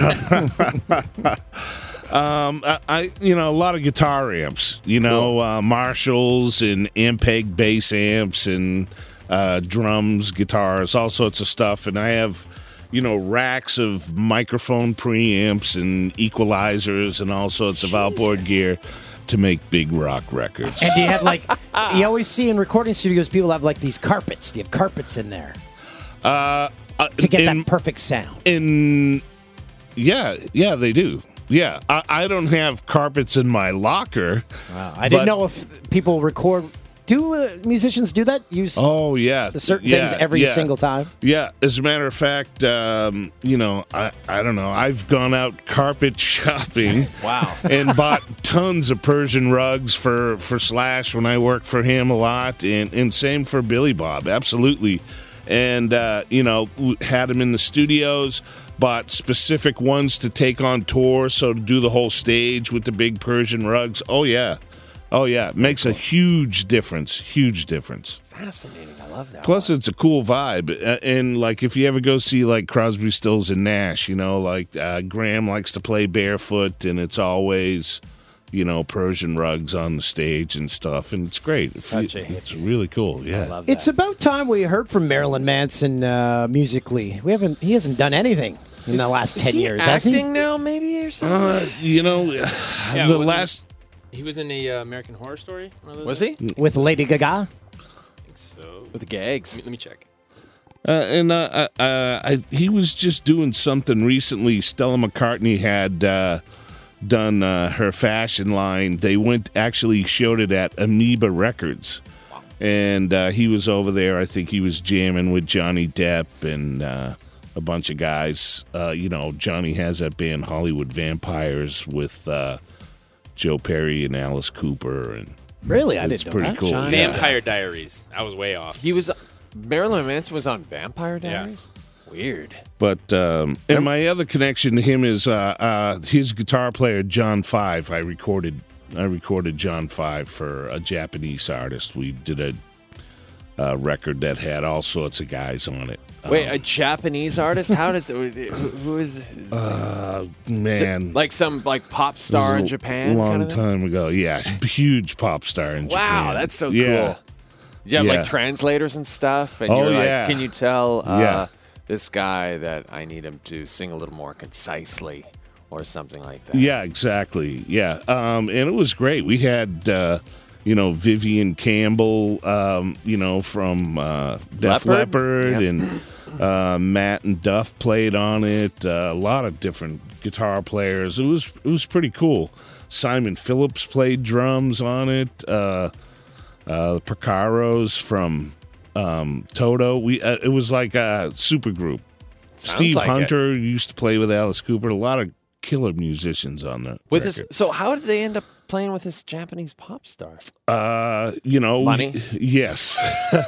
Speaker 2: A lot of guitar amps. Marshalls and Ampeg bass amps and drums, guitars, all sorts of stuff. And I have, racks of microphone preamps and equalizers and all sorts of outboard gear to make big rock records.
Speaker 12: And do you have you always see in recording studios, people have these carpets. Do you have carpets in there? To get that perfect sound.
Speaker 2: Yeah, they do. Yeah, I don't have carpets in my locker.
Speaker 12: Wow. I didn't know if people record. Do musicians do that? Use the certain things every single time?
Speaker 2: Yeah. As a matter of fact, I don't know. I've gone out carpet shopping.
Speaker 3: Wow.
Speaker 2: And bought tons of Persian rugs for Slash when I worked for him a lot, and same for Billy Bob. Absolutely. And, had him in the studios, bought specific ones to take on tour, so to do the whole stage with the big Persian rugs. Oh, yeah. It makes a huge difference. Huge difference.
Speaker 3: Fascinating. I love that.
Speaker 2: Plus, it's a cool vibe. And, if you ever go see, Crosby, Stills, and Nash, Graham likes to play barefoot, and it's always, Persian rugs on the stage and stuff. And it's great. It's really cool. Yeah.
Speaker 3: I love that.
Speaker 12: It's about time we heard from Marilyn Manson musically. He hasn't done anything in the last 10 years, has he?
Speaker 3: Acting now, maybe, or something?
Speaker 7: He was in the American Horror Story.
Speaker 3: Was he?
Speaker 12: With Lady Gaga?
Speaker 7: I think so.
Speaker 3: With the gags.
Speaker 7: Let me check.
Speaker 2: He was just doing something recently. Stella McCartney had done her fashion line. They showed it at Amoeba Records. Wow. And he was over there. I think he was jamming with Johnny Depp and a bunch of guys. Johnny has that band Hollywood Vampires with Joe Perry and Alice Cooper, and
Speaker 12: really, I
Speaker 2: it's
Speaker 12: didn't know
Speaker 2: pretty
Speaker 12: that.
Speaker 2: cool.
Speaker 7: Vampire Diaries. I was way off.
Speaker 3: Marilyn Manson was on Vampire Diaries. Yeah. Weird.
Speaker 2: But and my other connection to him is his guitar player John Five. I recorded John Five for a Japanese artist. We did a record that had all sorts of guys on it.
Speaker 3: Wait, a Japanese artist? How does it? Who is?
Speaker 2: Man,
Speaker 3: like some pop star in Japan.
Speaker 2: Long time ago, yeah, huge pop star in Japan.
Speaker 3: Wow, that's so cool. You have translators and stuff, and you're can you tell this guy that I need him to sing a little more concisely or something like that?
Speaker 2: Yeah, exactly. Yeah, and it was great. We had. Vivian Campbell, from Def Leppard, and Matt and Duff played on it. A lot of different guitar players. It was pretty cool. Simon Phillips played drums on it. The Porcaros from Toto. It was like a super group. Steve Hunter used to play with Alice Cooper. A lot of killer musicians on the record.
Speaker 3: So how did they end up playing with this Japanese pop star?
Speaker 2: Money? Yes.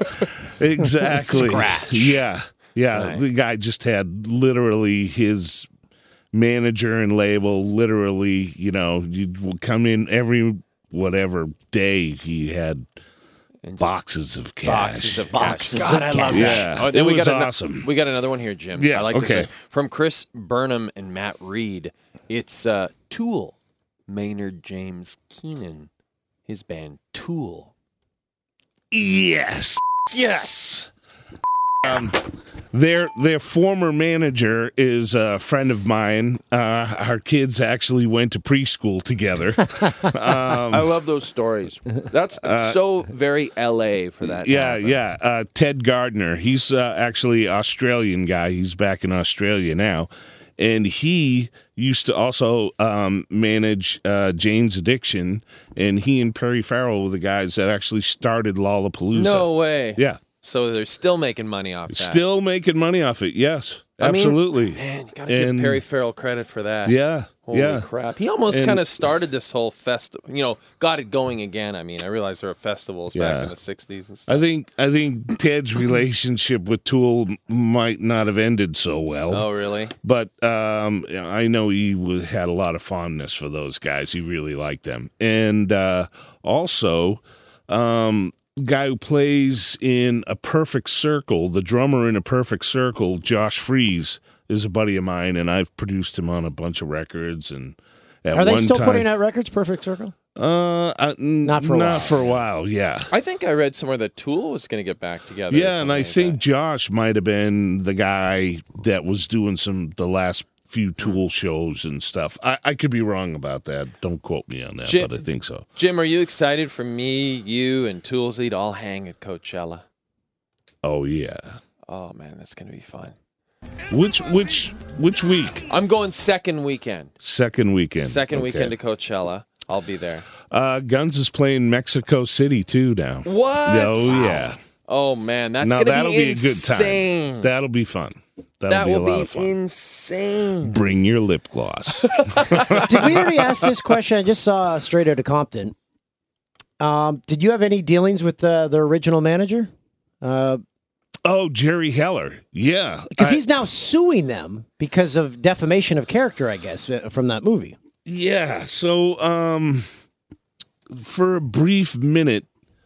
Speaker 2: Exactly.
Speaker 3: Scratch.
Speaker 2: Yeah. Right. The guy just had literally his manager and label, literally, you'd come in every day he had boxes of cash.
Speaker 3: Boxes of cash.
Speaker 2: Yeah.
Speaker 3: It was
Speaker 2: awesome.
Speaker 3: We got another one here, Jim.
Speaker 2: Yeah,
Speaker 3: I like this one. From Chris Burnham and Matt Reed. It's Tool. Maynard James Keenan, his band Tool.
Speaker 2: Yes. Yes. Their former manager is a friend of mine. Our kids actually went to preschool together.
Speaker 3: I love those stories. That's so very LA for that.
Speaker 2: Yeah. Ted Gardner. He's actually an Australian guy. He's back in Australia now. And he used to also manage Jane's Addiction. And he and Perry Farrell were the guys that actually started Lollapalooza.
Speaker 3: No way.
Speaker 2: Yeah.
Speaker 3: So they're still making money off that.
Speaker 2: Still making money off it, yes. Absolutely.
Speaker 3: Man, you got to give Perry Farrell credit for that.
Speaker 2: Yeah.
Speaker 3: Holy crap. He almost kind of started this whole festival, got it going again. I mean, I realized there were festivals back in the 60s and stuff.
Speaker 2: I think Ted's relationship with Tool might not have ended so well.
Speaker 3: Oh, really?
Speaker 2: But I know he had a lot of fondness for those guys. He really liked them. And also... guy who plays in A Perfect Circle, the drummer in A Perfect Circle, Josh Freese, is a buddy of mine, and I've produced him on a bunch of records. And
Speaker 12: are they still putting out records, Perfect Circle?
Speaker 2: Not for a while. Yeah.
Speaker 3: I think I read somewhere that Tool was going to get back together.
Speaker 2: Yeah, and I think Josh might have been the guy that was doing the last few Tool shows and stuff. I could be wrong about that. Don't quote me on that, but I think so.
Speaker 3: Jim, are you excited for me, you, and Toolsy to all hang at Coachella?
Speaker 2: Oh, yeah.
Speaker 3: Oh, man, that's going to be fun.
Speaker 2: Which week?
Speaker 3: I'm going second weekend.
Speaker 2: Second weekend
Speaker 3: Weekend to Coachella. I'll be there.
Speaker 2: Guns is playing Mexico City, too, now.
Speaker 3: What?
Speaker 2: Oh, yeah.
Speaker 3: Oh, man, that's going to be insane.
Speaker 2: A good time. That'll be fun.
Speaker 3: That will be insane.
Speaker 2: Bring your lip gloss.
Speaker 12: Did we already ask this question? I just saw Straight Outta Compton. Did you have any dealings with the original manager?
Speaker 2: Jerry Heller. Yeah.
Speaker 12: Because he's now suing them because of defamation of character, I guess, from that movie.
Speaker 2: Yeah. So for a brief minute,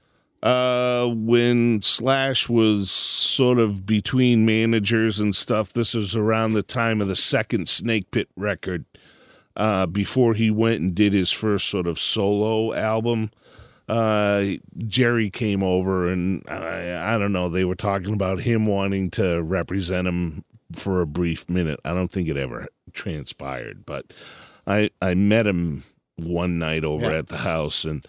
Speaker 2: when Slash was sort of between managers and stuff, this was around the time of the second Snake Pit record, before he went and did his first sort of solo album. Jerry came over and I don't know, they were talking about him wanting to represent him for a brief minute. I don't think it ever transpired, but I met him one night over at the house, and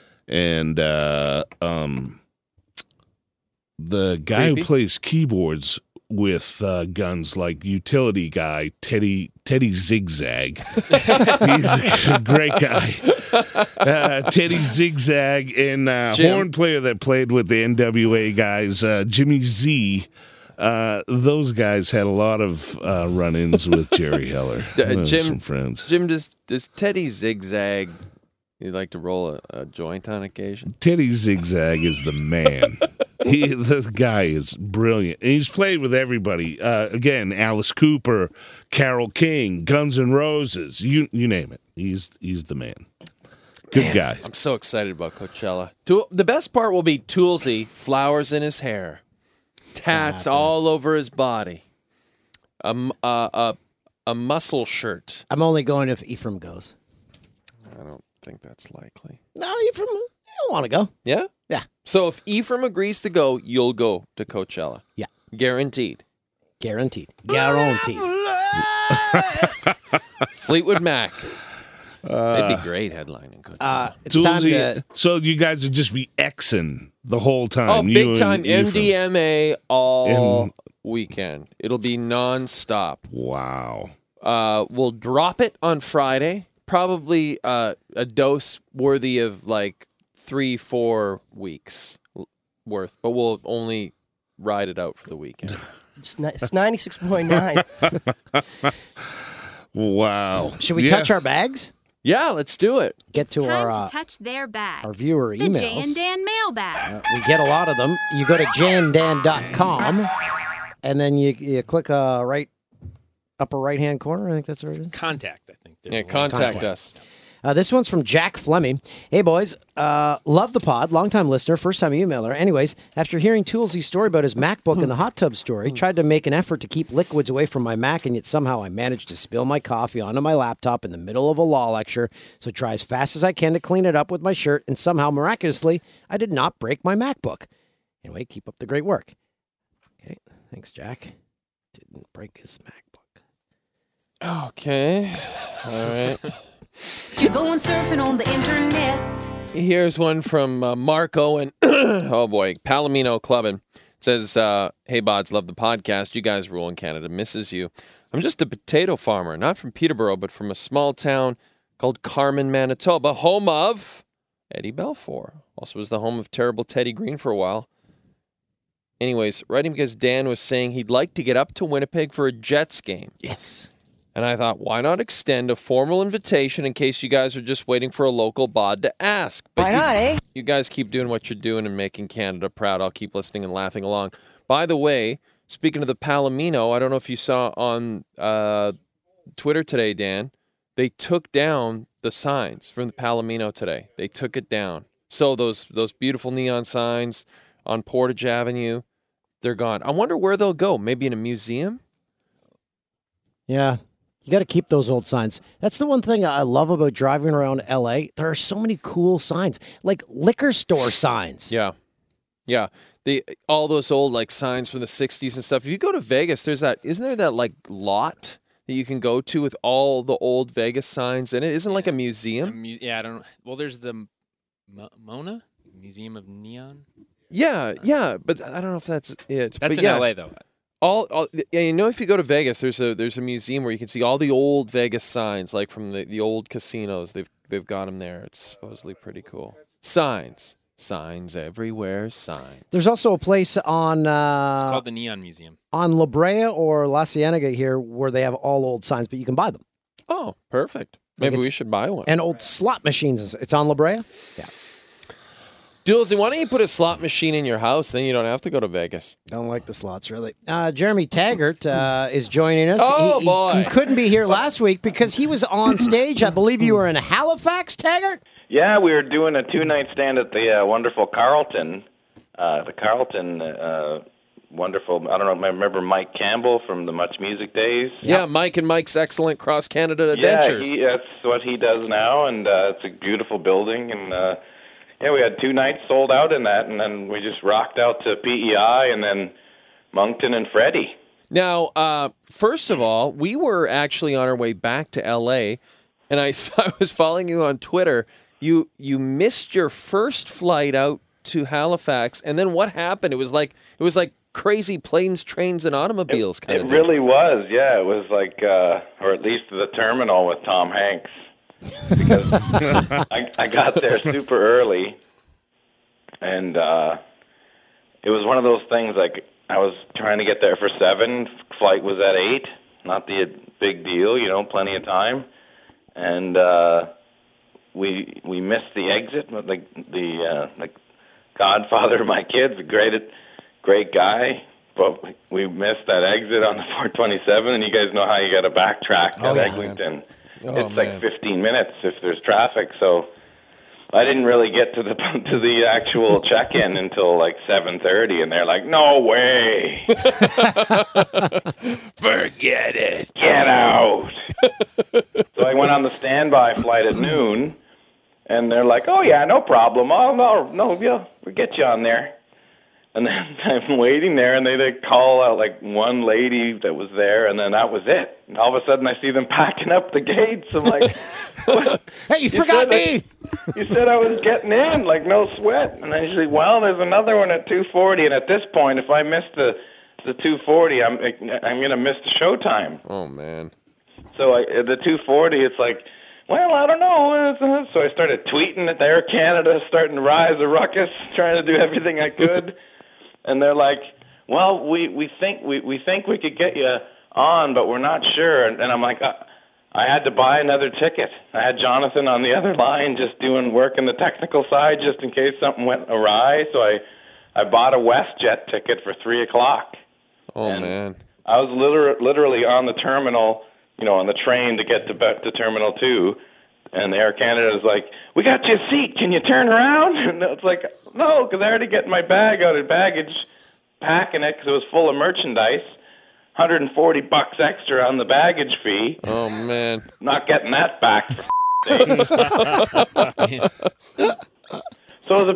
Speaker 2: the guy who plays keyboards with Guns, like utility guy, Teddy Zigzag. He's a great guy. Teddy Zigzag and horn player that played with the NWA guys, Jimmy Z. Those guys had a lot of run-ins with Jerry Heller. Some friends.
Speaker 3: Jim, does Teddy Zigzag... You'd like to roll a joint on occasion?
Speaker 2: Teddy Zigzag is the man. The guy is brilliant. And he's played with everybody. Again, Alice Cooper, Carole King, Guns N' Roses, you name it. He's the man. Good guy.
Speaker 3: I'm so excited about Coachella. The best part will be Toolsy, flowers in his hair, tats all over his body, a muscle shirt.
Speaker 12: I'm only going if Ephraim goes.
Speaker 3: I don't think that's likely.
Speaker 12: No, Ephraim, you don't want to go.
Speaker 3: Yeah?
Speaker 12: Yeah.
Speaker 3: So if Ephraim agrees to go, you'll go to Coachella.
Speaker 12: Yeah.
Speaker 3: Guaranteed.
Speaker 12: Guaranteed.
Speaker 3: Fleetwood Mac. They'd be great headlining Coachella.
Speaker 12: It's time to...
Speaker 2: So you guys would just be Xing the whole time.
Speaker 3: Oh, big time MDMA all weekend. It'll be nonstop.
Speaker 2: Wow.
Speaker 3: We'll drop it on Friday. Probably a dose worthy of like 3-4 weeks worth, but we'll only ride it out for the weekend.
Speaker 9: It's 96.9.
Speaker 2: Wow.
Speaker 12: Should we touch our bags?
Speaker 3: Yeah, let's do it.
Speaker 12: Get to
Speaker 8: Time to touch their bag.
Speaker 12: our viewer
Speaker 8: The
Speaker 12: emails.
Speaker 8: Jay and Dan mailbag.
Speaker 12: We get a lot of them. You go to jayanddan.com, and then you click right upper right-hand corner. I think that's where it is.
Speaker 7: Contact, I think.
Speaker 3: Yeah, contact us.
Speaker 12: This one's from Jack Fleming. Hey, boys. Love the pod. Long-time listener, first-time emailer. Anyways, after hearing Toolsy's story about his MacBook and the hot tub story, tried to make an effort to keep liquids away from my Mac, and yet somehow I managed to spill my coffee onto my laptop in the middle of a law lecture, so try as fast as I can to clean it up with my shirt, and somehow, miraculously, I did not break my MacBook. Anyway, keep up the great work. Okay, thanks, Jack. Didn't break his MacBook.
Speaker 3: Okay. All right.
Speaker 8: You're going surfing on the internet.
Speaker 3: Here's one from Marco and, oh boy, Palomino Clubbin. Says, hey, Bods, love the podcast. You guys rule in Canada. Misses you. I'm just a potato farmer, not from Peterborough, but from a small town called Carman, Manitoba, home of Eddie Belfour. Also was the home of terrible Teddy Green for a while. Anyways, writing because Dan was saying he'd like to get up to Winnipeg for a Jets game.
Speaker 12: Yes.
Speaker 3: And I thought, why not extend a formal invitation in case you guys are just waiting for a local bod to ask? But
Speaker 14: why not, eh?
Speaker 3: You guys keep doing what you're doing and making Canada proud. I'll keep listening and laughing along. By the way, speaking of the Palomino, I don't know if you saw on Twitter today, Dan, they took down the signs from the Palomino today. They took it down. So those beautiful neon signs on Portage Avenue, they're gone. I wonder where they'll go. Maybe in a museum?
Speaker 12: Yeah. You got to keep those old signs. That's the one thing I love about driving around LA. There are so many cool signs, like liquor store signs.
Speaker 3: Yeah. Yeah. All those old like signs from the 60s and stuff. If you go to Vegas, isn't there that like lot that you can go to with all the old Vegas signs in it? Isn't like a museum?
Speaker 7: Yeah, I don't know. Well, there's the Mona Museum of Neon.
Speaker 3: Yeah, but I don't know if that's it.
Speaker 7: That's
Speaker 3: but
Speaker 7: in LA though.
Speaker 3: If you go to Vegas, there's a museum where you can see all the old Vegas signs, like from the old casinos. They've got them there. It's supposedly pretty cool. Signs everywhere. Signs.
Speaker 12: There's also a place on.
Speaker 7: It's called the Neon Museum
Speaker 12: on La Brea or La Cienega here, where they have all old signs, but you can buy them.
Speaker 3: Oh, perfect. Maybe we should buy one.
Speaker 12: And old slot machines. It's on La Brea. Yeah.
Speaker 3: Dulesy, why don't you put a slot machine in your house? Then you don't have to go to Vegas.
Speaker 12: Don't like the slots, really. Jeremy Taggart is joining us.
Speaker 3: Oh, boy.
Speaker 12: He couldn't be here last week because he was on stage. I believe you were in Halifax, Taggart?
Speaker 15: Yeah, we were doing a 2-night stand at the wonderful Carlton. Wonderful. I don't know. I remember Mike Campbell from the Much Music days.
Speaker 3: Yeah, Mike and Mike's excellent cross-Canada adventures.
Speaker 15: Yeah, that's what he does now, and it's a beautiful building, and we had 2 nights sold out in that, and then we just rocked out to PEI and then Moncton and Freddie.
Speaker 3: Now, first of all, we were actually on our way back to L.A., and I was following you on Twitter. You missed your first flight out to Halifax, and then what happened? It was like crazy planes, trains, and automobiles kind of thing.
Speaker 15: It really was, yeah. It was like, or at least the terminal with Tom Hanks. Because I got there super early, and it was one of those things, like, I was trying to get there for 7, flight was at 8, not the big deal, plenty of time, and we missed the exit, but the godfather of my kids, a great guy, but we missed that exit on the 427, and you guys know how you got to backtrack at Eglinton. It's like 15 minutes if there's traffic, so I didn't really get to the actual check-in until like 7:30, and they're like, "No way,
Speaker 3: forget it,
Speaker 15: get out." So I went on the standby flight at noon, and they're like, "Oh yeah, no problem. Oh no, we'll get you on there." And then I'm waiting there, and they call out like one lady that was there, and then that was it. And all of a sudden, I see them packing up the gates. I'm like,
Speaker 12: "Hey, you forgot me!"
Speaker 15: You said I was getting in, like no sweat. And then she's like, "Well, there's another one at 2:40, and at this point, if I miss the 2:40, I'm going to miss the showtime."
Speaker 3: Oh man!
Speaker 15: So the 2:40, it's like, well, I don't know. So I started tweeting at Air Canada, starting to rise a ruckus, trying to do everything I could. And they're like, "Well, we think we could get you on, but we're not sure." And I'm like, I had to buy another ticket. I had Jonathan on the other line just doing work in the technical side just in case something went awry. So I bought a WestJet ticket for 3:00.
Speaker 3: Oh, man.
Speaker 15: I was literally on the terminal, on the train to get to Terminal 2. And Air Canada is like, "We got you a seat. Can you turn around?" And it's like, no, because I already get my bag out of baggage, packing it because it was full of merchandise. $140 extra on the baggage fee.
Speaker 3: Oh, man.
Speaker 15: Not getting that back for sake. So it was a big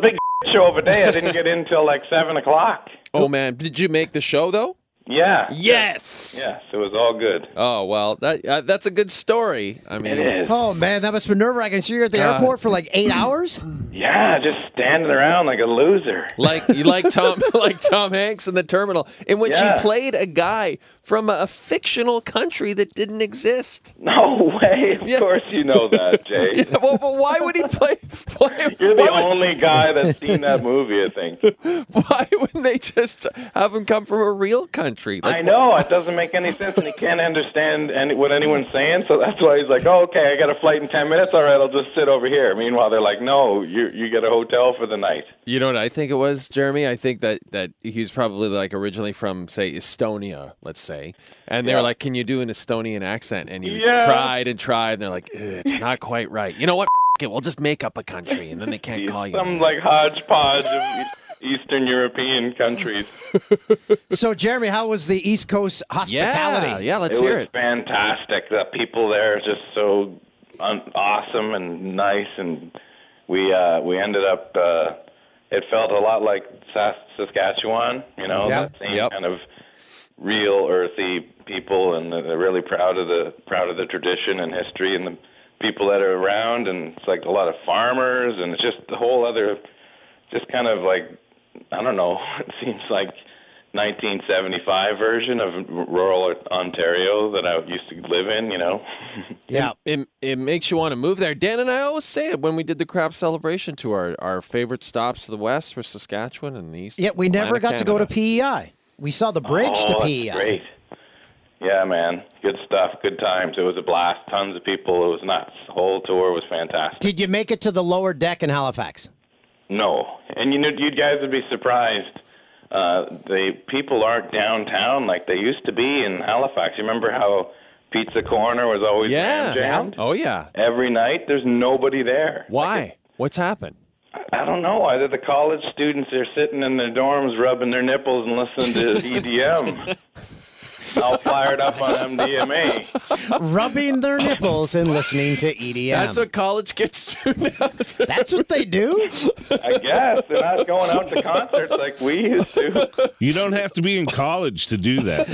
Speaker 15: show of a day. I didn't get in till like 7 o'clock.
Speaker 3: Oh man, did you make the show though?
Speaker 15: Yeah.
Speaker 3: Yes.
Speaker 15: Yes, it was all good.
Speaker 3: Oh well, that's a good story. I mean,
Speaker 15: It is.
Speaker 12: Oh, man, that must have been nerve-wracking. So you're at the airport for like 8 hours?
Speaker 15: Yeah, just standing around like a loser.
Speaker 3: like Tom Hanks in The Terminal, in which
Speaker 15: Yeah.
Speaker 3: he played a guy from a fictional country that didn't exist.
Speaker 15: No way. Of course you know that, Jay.
Speaker 3: Yeah, well, but why would he play?
Speaker 15: You're the only guy that's seen that movie, I think.
Speaker 3: Why wouldn't they just have him come from a real country?
Speaker 15: I know. It doesn't make any sense, and he can't understand what anyone's saying, so that's why he's like, oh, okay, I got a flight in 10 minutes. All right, I'll just sit over here. Meanwhile, they're like, no, you get a hotel for the night.
Speaker 3: You know what I think it was, Jeremy? I think that he was probably like originally from, say, Estonia, let's say. And they were like, can you do an Estonian accent? And he tried and tried, and they're like, it's not quite right. You know what? It, we'll just make up a country, and then they can't call you.
Speaker 15: Some like hodgepodge of Eastern European countries.
Speaker 12: So, Jeremy, how was the East Coast hospitality?
Speaker 3: Yeah, let's hear it.
Speaker 15: It was fantastic. The people there are just so awesome and nice, and we ended up. It felt a lot like Saskatchewan, that same kind of real earthy people, and they're really proud of the tradition and history and the people that are around, and it's like a lot of farmers, and it's just the whole other, just kind of like, I don't know, it seems like 1975 version of rural Ontario that I used to live in,
Speaker 3: Yeah. It makes you want to move there. Dan and I always say it when we did the craft celebration tour. Our favorite stops to the west were Saskatchewan and the east.
Speaker 12: Yeah, we never got to go to PEI. We saw the bridge to PEI.
Speaker 15: That's great. Yeah, man. Good stuff. Good times. It was a blast. Tons of people. It was nuts. The whole tour was fantastic.
Speaker 12: Did you make it to the lower deck in Halifax?
Speaker 15: No. And you guys would be surprised. The people aren't downtown like they used to be in Halifax. You remember how Pizza Corner was always jammed?
Speaker 3: Oh, yeah.
Speaker 15: Every night, there's nobody there.
Speaker 3: Why? What's happened?
Speaker 15: I don't know. Either the college students are sitting in their dorms rubbing their nipples and listening to EDM. All fired up on MDMA.
Speaker 12: Rubbing their nipples and listening to EDM.
Speaker 3: That's what college kids do now.
Speaker 12: That's what they do?
Speaker 15: I guess. They're not going out to concerts like we used to.
Speaker 2: You don't have to be in college to do that.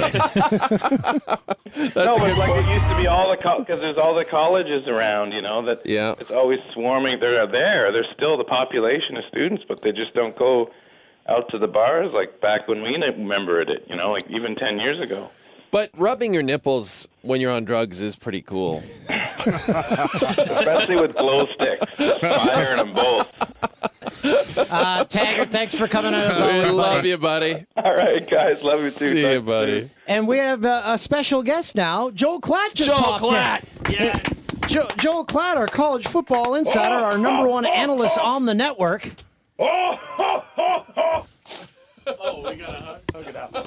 Speaker 15: No, but like it used to be all the because there's all the colleges around, that it's always swarming. They're there. There's still the population of students, but they just don't go out to the bars like back when we remembered it, like even 10 years ago.
Speaker 3: But rubbing your nipples when you're on drugs is pretty cool.
Speaker 15: Especially with glow sticks. Firing them both.
Speaker 12: Taggart, thanks for coming on. As always,
Speaker 3: We love
Speaker 12: buddy.
Speaker 3: you, buddy.
Speaker 15: All right, guys. Love you too.
Speaker 3: See you,
Speaker 15: Thanks,
Speaker 3: buddy.
Speaker 15: too.
Speaker 12: And we have a special guest now. Joel Klatt just popped in.
Speaker 7: Yes.
Speaker 12: Joel Klatt, our college football insider, our number one analyst on the network.
Speaker 7: Oh, we gotta hug it out.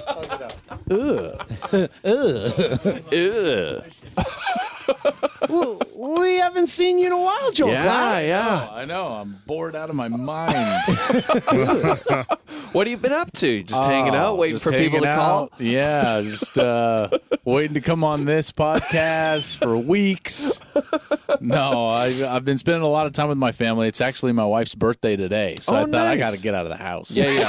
Speaker 12: We haven't seen you in a while, Joel Klatt.
Speaker 3: Yeah.
Speaker 14: I know. I'm bored out of my mind.
Speaker 3: What have you been up to? Just hanging out, waiting
Speaker 14: just
Speaker 3: for people to
Speaker 14: hanging
Speaker 3: call?
Speaker 14: out. Yeah, just waiting to come on this podcast for weeks. No, I've been spending a lot of time with my family. It's actually my wife's birthday today, so I thought I got to get out of the house.
Speaker 3: Yeah.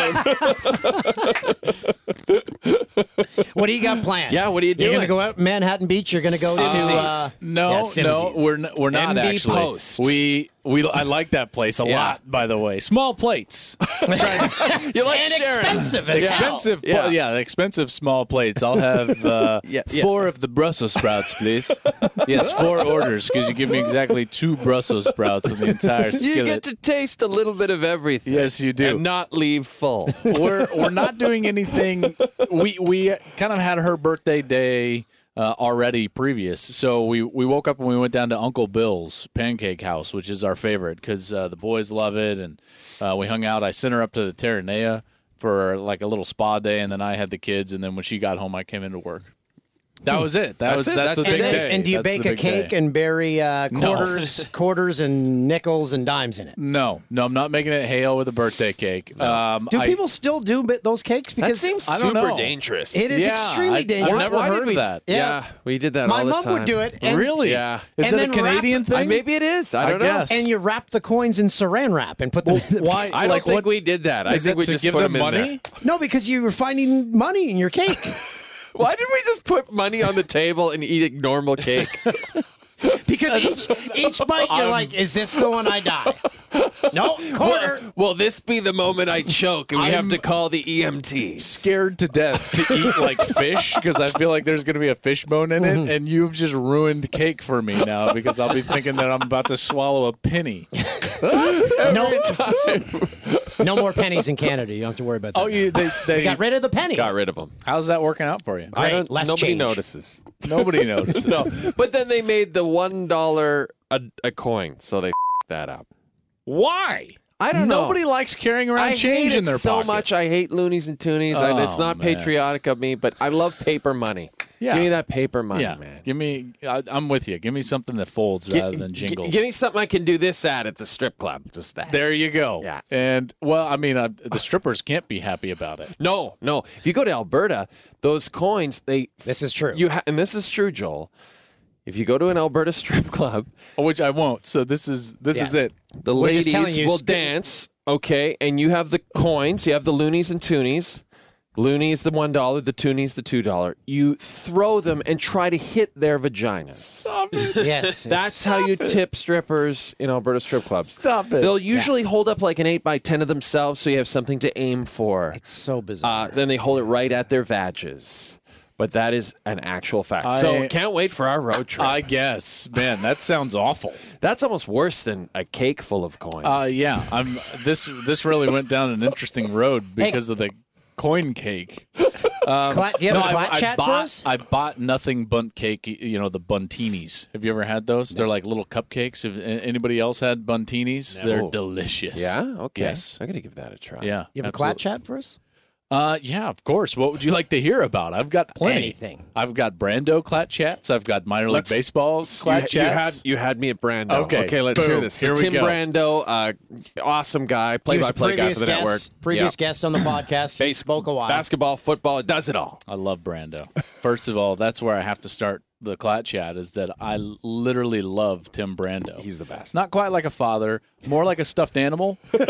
Speaker 12: What do you got planned?
Speaker 3: Yeah, what are you doing?
Speaker 12: You're going to go out Manhattan Beach? You're going to go to...
Speaker 14: No, we're not
Speaker 3: MD
Speaker 14: actually.
Speaker 3: Post.
Speaker 14: I like that place a lot, by the way. Small plates.
Speaker 3: You like
Speaker 12: and
Speaker 3: sharing.
Speaker 12: expensive as
Speaker 14: Expensive, expensive small plates. I'll have 4 of the Brussels sprouts, please. Yes, 4 orders, because you give me exactly 2 Brussels sprouts in the entire skillet.
Speaker 3: You get to taste a little bit of everything.
Speaker 14: Yes, you do.
Speaker 3: And not leave full.
Speaker 14: We're not doing anything. We kind of had her birthday day already previous. So we woke up and we went down to Uncle Bill's Pancake House, which is our favorite because the boys love it. And we hung out. I sent her up to the Terranea for like a little spa day, and then I had the kids. And then when she got home, I came into work. That was it. That's the big day.
Speaker 12: And do you
Speaker 14: That's
Speaker 12: bake
Speaker 14: the
Speaker 12: a
Speaker 14: big
Speaker 12: cake
Speaker 14: day.
Speaker 12: and bury quarters and nickels and dimes in it?
Speaker 14: No, I'm not making it hail with a birthday cake.
Speaker 12: Do people still do those cakes? Because
Speaker 3: that seems
Speaker 14: I don't
Speaker 3: super
Speaker 14: know.
Speaker 3: dangerous.
Speaker 12: It is extremely dangerous.
Speaker 14: I've never heard of that.
Speaker 3: Yeah, we did that
Speaker 12: My
Speaker 3: all the
Speaker 12: mom
Speaker 3: time.
Speaker 12: would do it. And,
Speaker 14: Really?
Speaker 3: Yeah.
Speaker 14: Is
Speaker 12: And
Speaker 14: it a
Speaker 12: then
Speaker 14: Canadian thing?
Speaker 3: Maybe it is. I don't know.
Speaker 14: guess.
Speaker 12: And you wrap the coins in saran wrap and put them in the
Speaker 14: Why?
Speaker 3: I don't think we did that. I
Speaker 14: Is
Speaker 3: think
Speaker 14: it
Speaker 3: we
Speaker 14: to
Speaker 3: just
Speaker 14: give
Speaker 3: put
Speaker 14: them
Speaker 3: in there.
Speaker 14: money?
Speaker 12: No, because you were finding money in your cake.
Speaker 3: Why did we just put money on the table and eat a normal cake?
Speaker 12: Because each bite you're like, is this the one I die? No, quarter.
Speaker 3: Will this be the moment I choke and we have to call the EMTs?
Speaker 14: Scared to death to eat like fish because I feel like there's going to be a fish bone in it, and you've just ruined cake for me now because I'll be thinking that I'm about to swallow a penny.
Speaker 12: No more pennies in Canada. You don't have to worry about that.
Speaker 14: Oh, they
Speaker 12: got rid of the penny.
Speaker 3: Got rid of them.
Speaker 14: How's that working out for you?
Speaker 12: Less
Speaker 3: Nobody
Speaker 12: change.
Speaker 3: notices.
Speaker 14: Nobody notices.
Speaker 3: No, but then they made the $1 a coin, so they that up.
Speaker 14: Why?
Speaker 3: I don't know.
Speaker 14: Nobody likes carrying around
Speaker 3: I
Speaker 14: change
Speaker 3: hate
Speaker 14: in their
Speaker 3: it so
Speaker 14: pocket.
Speaker 3: much. I hate loonies and toonies. and it's
Speaker 14: Oh,
Speaker 3: not
Speaker 14: man.
Speaker 3: patriotic of me, but I love paper money.
Speaker 14: Yeah.
Speaker 3: Give me that paper money,
Speaker 14: Yeah,
Speaker 3: man.
Speaker 14: give me. I'm with you. Give me something that folds rather than jingles.
Speaker 3: Give me something I can do this at the strip club. Just that.
Speaker 14: There you go.
Speaker 3: Yeah.
Speaker 14: And well, I mean, the strippers can't be happy about it.
Speaker 3: No. If you go to Alberta, those coins,
Speaker 12: This is true.
Speaker 3: And this is true, Joel. If you go to an Alberta strip club,
Speaker 14: Which I won't. So this is it.
Speaker 3: the
Speaker 12: We're just telling
Speaker 3: ladies
Speaker 12: you,
Speaker 3: will dance, okay, and you have the coins, you have the loonies and toonies. Loonies the $1, the toonies the $2. You throw them and try to hit their vaginas.
Speaker 14: Stop it.
Speaker 12: Yes.
Speaker 3: That's how you tip strippers in Alberta strip clubs.
Speaker 14: Stop it.
Speaker 3: They'll usually hold up like an 8x10 of themselves, so you have something to aim for.
Speaker 12: It's so bizarre.
Speaker 3: Then they hold it right at their vages. But that is an actual fact. So can't wait for our road trip.
Speaker 14: I guess, man, that sounds awful.
Speaker 3: That's almost worse than a cake full of coins.
Speaker 14: Yeah, This really went down an interesting road because of the coin cake.
Speaker 12: Do you have a clat chat for us?
Speaker 14: I bought nothing but cake. You know, the buntinis. Have you ever had those? They're like little cupcakes. Have anybody else had buntinis?
Speaker 3: No.
Speaker 14: They're delicious.
Speaker 3: Yeah? Okay.
Speaker 14: Yes.
Speaker 3: I got to give that a try.
Speaker 14: Yeah.
Speaker 12: You have a clat chat for us?
Speaker 14: Yeah, of course. What would you like to hear about? I've got plenty.
Speaker 12: Anything.
Speaker 14: I've got Brando clat chats. I've got minor league baseball clat chats.
Speaker 3: You had me at Brando.
Speaker 14: Okay.
Speaker 3: Let's
Speaker 14: Boom.
Speaker 3: hear this. So
Speaker 14: Here we
Speaker 3: Tim
Speaker 14: go.
Speaker 3: Brando, awesome guy,
Speaker 12: He was a
Speaker 3: play-by-play guy for the network.
Speaker 12: Previous guest on the podcast. He spoke a while.
Speaker 3: Basketball, football, it does it all.
Speaker 14: I love Brando. First of all, that's where I have to start the clat chat is that I literally love Tim Brando.
Speaker 3: He's the best.
Speaker 14: Not quite like a father, more like a stuffed animal, but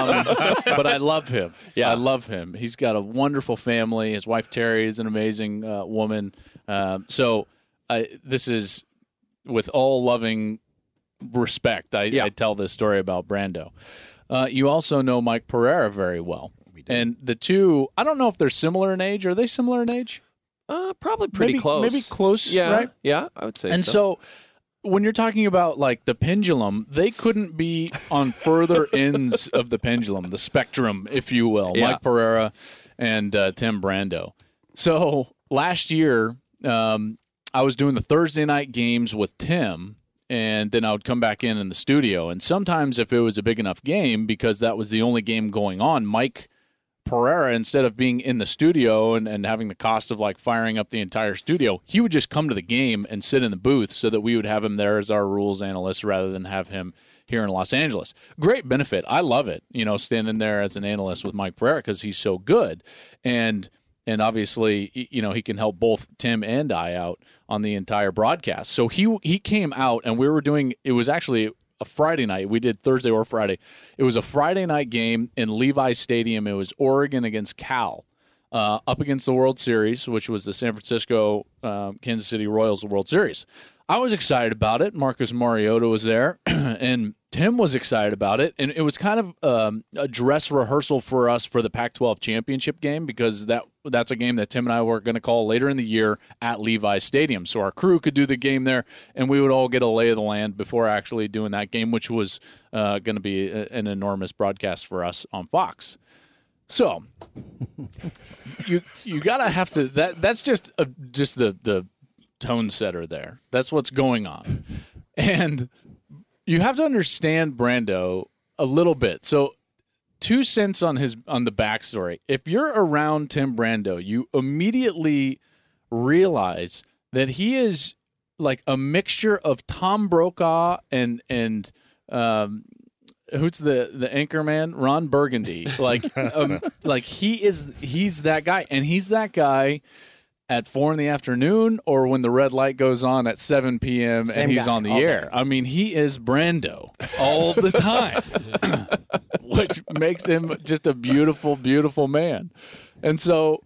Speaker 14: I love him.
Speaker 3: Yeah.
Speaker 14: I love him. He's got a wonderful family. His wife Terry is an amazing woman. So this is with all loving respect. I tell this story about Brando. You also know Mike Pereira very well. And the two, I don't know if they're similar in age. Are they similar in age?
Speaker 3: Probably pretty close.
Speaker 14: Maybe close,
Speaker 3: yeah,
Speaker 14: right?
Speaker 3: Yeah, I would say
Speaker 14: and so when you're talking about like the pendulum, they couldn't be on further ends of the pendulum, the spectrum, if you will.
Speaker 3: Yeah.
Speaker 14: Mike Pereira and Tim Brando. So last year, I was doing the Thursday night games with Tim, and then I would come back in the studio. And sometimes if it was a big enough game, because that was the only game going on, Mike Pereira, instead of being in the studio and having the cost of like firing up the entire studio, he would just come to the game and sit in the booth so that we would have him there as our rules analyst rather than have him here in Los Angeles. Great benefit. I love it, standing there as an analyst with Mike Pereira because he's so good. And obviously, he can help both Tim and I out on the entire broadcast. So he came out and we were doing, it was actually a Friday night. We did Thursday or Friday. It was a Friday night game in Levi Stadium. It was Oregon against Cal, up against the World Series, which was the San Francisco Kansas City Royals World Series. I was excited about it. Marcus Mariota was there, and Tim was excited about it. And it was kind of a dress rehearsal for us for the Pac-12 championship game because that's a game that Tim and I were going to call later in the year at Levi Stadium. So our crew could do the game there, and we would all get a lay of the land before actually doing that game, which was going to be an enormous broadcast for us on Fox. So you gotta have to. That's just the tone setter there. That's what's going on, and you have to understand Brando a little bit. So 2 cents on the backstory. If you're around Tim Brando, you immediately realize that he is like a mixture of Tom Brokaw and who's the anchor man? Ron Burgundy. Like he's that guy, and he's that guy at 4 p.m. or when the red light goes on at 7 p.m.
Speaker 12: Same
Speaker 14: and he's
Speaker 12: guy,
Speaker 14: on the
Speaker 12: all
Speaker 14: air.
Speaker 12: day.
Speaker 14: I mean, he is Brando all the time, which makes him just a beautiful, beautiful man. And so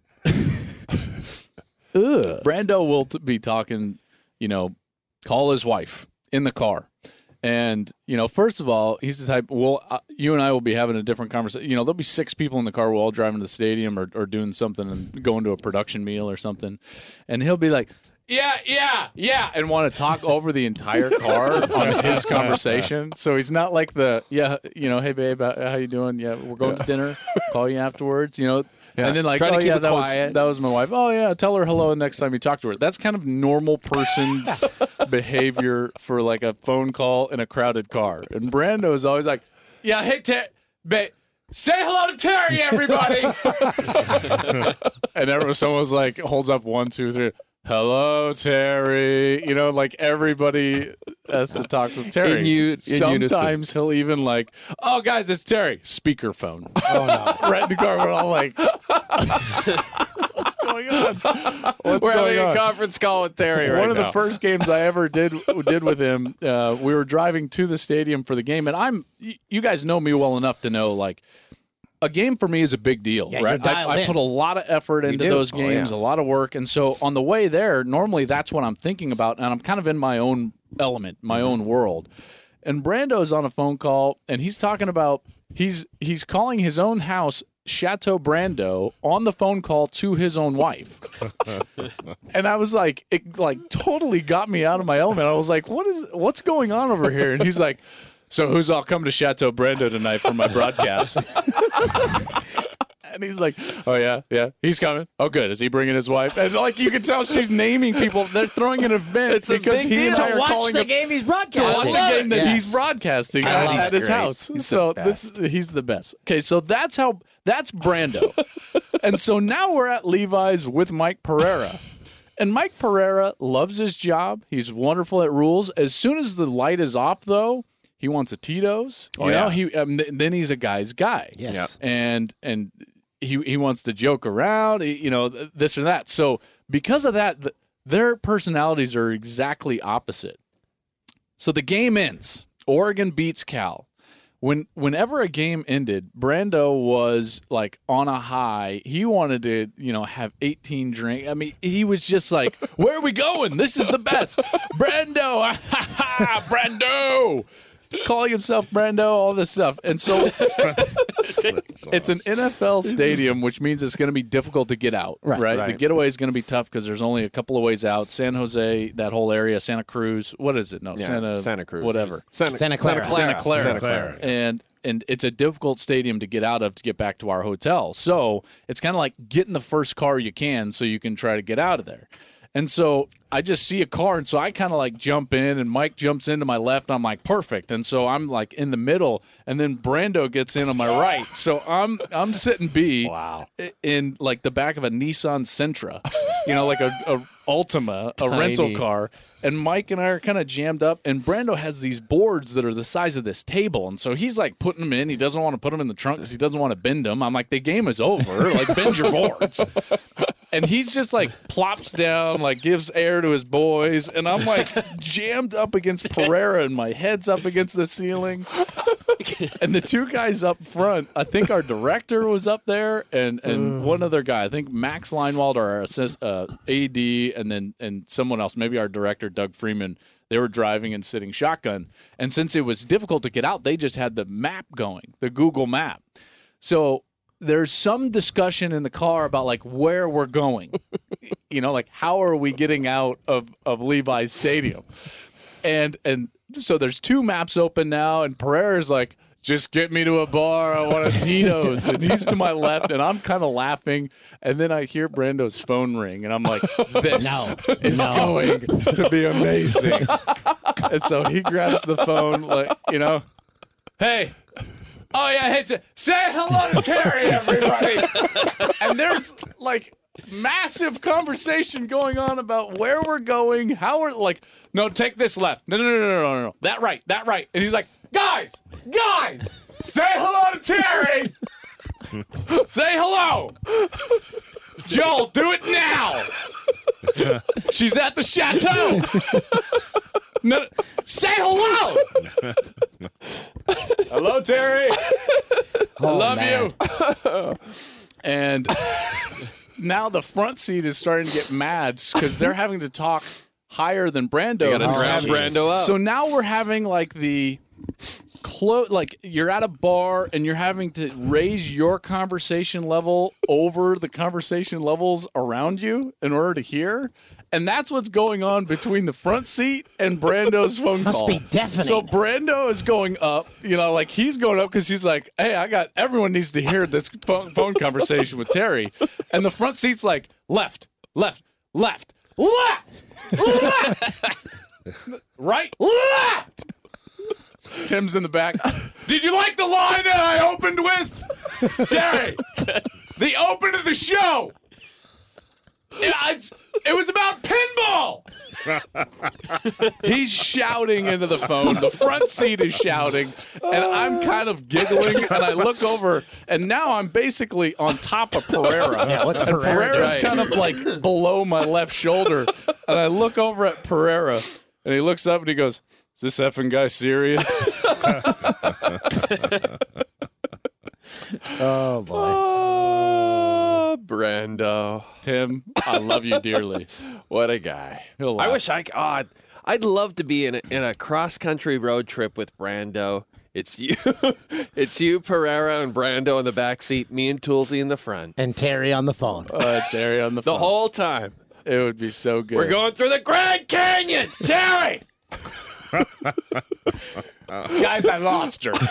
Speaker 14: Brando will be talking, call his wife in the car. And, first of all, he's the type, you and I will be having a different conversation. There'll be 6 people in the car. We'll all driving to the stadium or doing something and going to a production meal or something. And he'll be like, yeah, and want to talk over the entire car on his conversation. So he's not like hey, babe, how you doing? Yeah, we're going to dinner. Call you afterwards, And then
Speaker 3: Try to keep it quiet.
Speaker 14: That was my wife. Oh, yeah, tell her hello next time you talk to her. That's kind of normal person's behavior for like a phone call in a crowded car. And Brando is always like, yeah, hey, babe, say hello to Terry, everybody. And someone was like, holds up 1, 2, 3. Hello, Terry. Like everybody has to talk to Terry. Sometimes he'll even like, oh, guys, it's Terry. Speakerphone. Oh, no. Right in the car. We're all like, what's going on?
Speaker 3: We're having a conference call with Terry right now.
Speaker 14: One of the first games I ever did with him, we were driving to the stadium for the game. And you guys know me well enough to know, like, a game for me is a big deal, right? I put a lot of effort into those games, a lot of work. And so on the way there, normally that's what I'm thinking about. And I'm kind of in my own element, my own world. And Brando's on a phone call, and he's talking about, he's calling his own house Chateau Brando on the phone call to his own wife. And I was like, it like totally got me out of my element. I was like, what's going on over here? And he's like, so who's all coming to Chateau Brando tonight for my broadcast? And he's like, oh, yeah, he's coming. Oh, good. Is he bringing his wife? And like you can tell she's naming people. They're throwing an event because he and I are calling
Speaker 12: the game he's broadcasting.
Speaker 14: To watch the game that he's broadcasting at his house. He's the best. Okay, so that's Brando. And so now we're at Levi's with Mike Pereira. And Mike Pereira loves his job. He's wonderful at rules. As soon as the light is off, though, he wants a Tito's. Then he's a guy's guy.
Speaker 12: Yes.
Speaker 14: And he wants to joke around, this or that. So because of that, their personalities are exactly opposite. So the game ends. Oregon beats Cal. Whenever a game ended, Brando was like on a high. He wanted to, have 18 drinks. I mean, he was just like, where are we going? This is the best. Brando. Brando. Calling himself Brando, all this stuff. And so it's an NFL stadium, which means it's going to be difficult to get out, right? The getaway is going to be tough because there's only a couple of ways out. San Jose, that whole area, Santa Cruz. What is it? No,
Speaker 3: Santa Cruz.
Speaker 14: Whatever.
Speaker 12: Santa Clara.
Speaker 14: And it's a difficult stadium to get out of to get back to our hotel. So it's kind of like get in the first car you can so you can try to get out of there. And so I just see a car, and so I kind of like jump in, and Mike jumps into my left. And I'm like, perfect. And so I'm like in the middle, and then Brando gets in on my right. So I'm sitting B in like the back of a Nissan Sentra, like a Altima, a rental car. And Mike and I are kind of jammed up, and Brando has these boards that are the size of this table. And so he's like putting them in. He doesn't want to put them in the trunk because he doesn't want to bend them. I'm like, the game is over. Like, bend your boards. And he's just like plops down, like gives air to his boys. And I'm like jammed up against Pereira and my head's up against the ceiling. And the two guys up front, I think our director was up there and one other guy. I think Max Leinwald, our AD, and someone else, maybe our director, Doug Freeman. They were driving and sitting shotgun. And since it was difficult to get out, they just had the map going, the Google map. So there's some discussion in the car about like where we're going, like how are we getting out of Levi's Stadium? And so there's 2 maps open now, and Pereira's like, just get me to a bar. I want a Tito's. And he's to my left, and I'm kind of laughing. And then I hear Brando's phone ring, and I'm like, this is going to be amazing. And so he grabs the phone, like, hey. Oh, yeah, hey, say hello to Terry, everybody. And there's, like, massive conversation going on about where we're going, how we're like, no, take this left. No. That right. And he's like, guys, say hello to Terry. Say hello. Joel, do it now. She's at the chateau. No, say hello. Hello, Terry. I love you. And now the front seat is starting to get mad because they're having to talk higher than Brando.
Speaker 3: You gotta grab Brando up.
Speaker 14: So now we're having like the like you're at a bar and you're having to raise your conversation level over the conversation levels around you in order to hear. And that's what's going on between the front seat and Brando's phone call.
Speaker 12: Must be deafening.
Speaker 14: So Brando is going up, like he's going up because he's like, hey, everyone needs to hear this phone conversation with Terry. And the front seat's like, left. Right, left. Tim's in the back. Did you like the line that I opened with? Terry, the open of the show. It was about pinball. He's shouting into the phone. The front seat is shouting, and I'm kind of giggling. And I look over, and now I'm basically on top of Pereira.
Speaker 12: Yeah, what's
Speaker 14: and
Speaker 12: Pereira
Speaker 14: Pereira's
Speaker 12: doing?
Speaker 14: kind of like below my left shoulder. And I look over at Pereira, and he looks up and he goes, "Is this effing guy serious?"
Speaker 12: Oh, boy.
Speaker 3: Oh, Brando.
Speaker 14: Tim, I love you dearly.
Speaker 3: What a guy.
Speaker 14: He'll
Speaker 3: I
Speaker 14: laugh.
Speaker 3: wish I'd love to be in a cross-country road trip with Brando. It's you, Pereira, and Brando in the back seat, me and Toolsy in the front.
Speaker 12: And Terry on the phone.
Speaker 14: Terry on the phone.
Speaker 3: The whole time.
Speaker 14: It would be so good.
Speaker 3: We're going through the Grand Canyon. Terry!
Speaker 14: Guys, I lost her.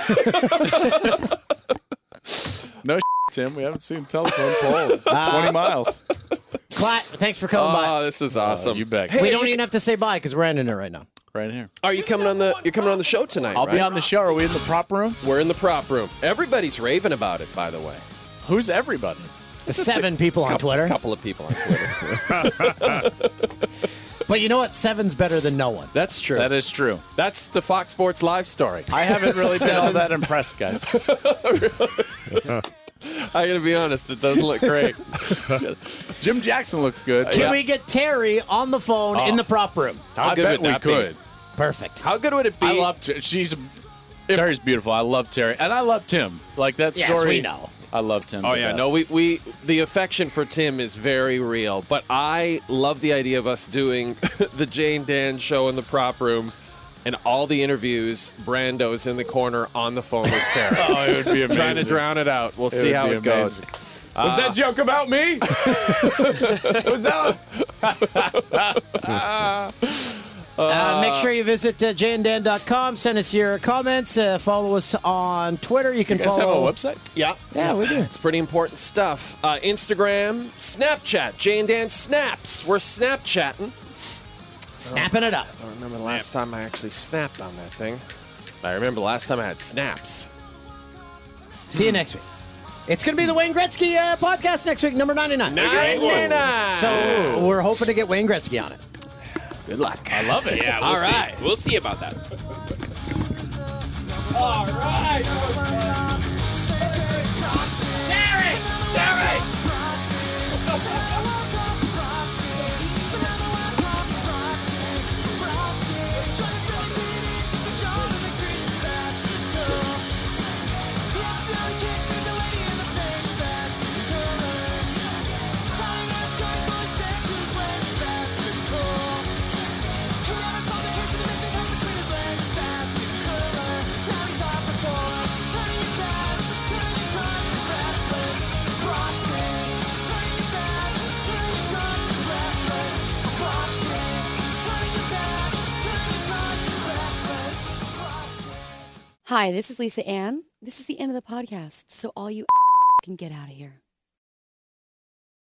Speaker 14: No Tim, we haven't seen telephone pole 20 miles.
Speaker 12: Clat, thanks for coming by.
Speaker 3: Oh, this is awesome.
Speaker 14: You bet.
Speaker 12: We don't even have to say bye because we're ending it right now.
Speaker 14: Right here.
Speaker 3: Are you coming on the show tonight?
Speaker 14: I'll be
Speaker 3: right?
Speaker 14: on the show. Are we in the prop room?
Speaker 3: We're in the prop room. Everybody's raving about it, by the way.
Speaker 14: Who's everybody?
Speaker 12: 7 people on Twitter.
Speaker 3: A couple of people on Twitter.
Speaker 12: But you know what? 7's better than no one.
Speaker 3: That's true.
Speaker 14: That is true.
Speaker 3: That's the Fox Sports Live story.
Speaker 14: I haven't really been all that impressed, guys.
Speaker 3: I gotta be honest, it doesn't look great.
Speaker 14: Jim Jackson looks good.
Speaker 12: Can we get Terry on the phone in the prop room?
Speaker 14: I bet we could.
Speaker 12: Perfect.
Speaker 3: How good would it be?
Speaker 14: I love Terry's beautiful. I love Terry, and I love Tim. Like that story.
Speaker 12: Yes, we know.
Speaker 14: I love Tim.
Speaker 3: Oh yeah, no, we the affection for Tim is very real. But I love the idea of us doing the Jay and Dan show in the prop room, and all the interviews. Brando's in the corner on the phone with Terry.
Speaker 14: Oh, it would be amazing.
Speaker 3: Trying to drown it out. We'll see how it goes.
Speaker 14: Was that joke about me? Was that?
Speaker 12: Make sure you visit jayanddan.com. Send us your comments. Follow us on Twitter. You can
Speaker 14: You guys
Speaker 12: follow.
Speaker 14: have a website?
Speaker 12: Yeah, we do.
Speaker 3: It's pretty important stuff. Instagram, Snapchat, Jay and Dan Snaps. We're Snapchatting.
Speaker 12: Snapping it up.
Speaker 3: I don't remember the last time I actually snapped on that thing. I remember the last time I had snaps.
Speaker 12: See you next week. It's going to be the Wayne Gretzky podcast next week, number 99.
Speaker 3: 99.
Speaker 12: So we're hoping to get Wayne Gretzky on it.
Speaker 3: Good luck.
Speaker 14: I love it.
Speaker 7: Yeah,
Speaker 3: All right.
Speaker 7: We'll see about that.
Speaker 14: All right.
Speaker 8: Hi, this is Lisa Ann. This is the end of the podcast, so all you can get out of here.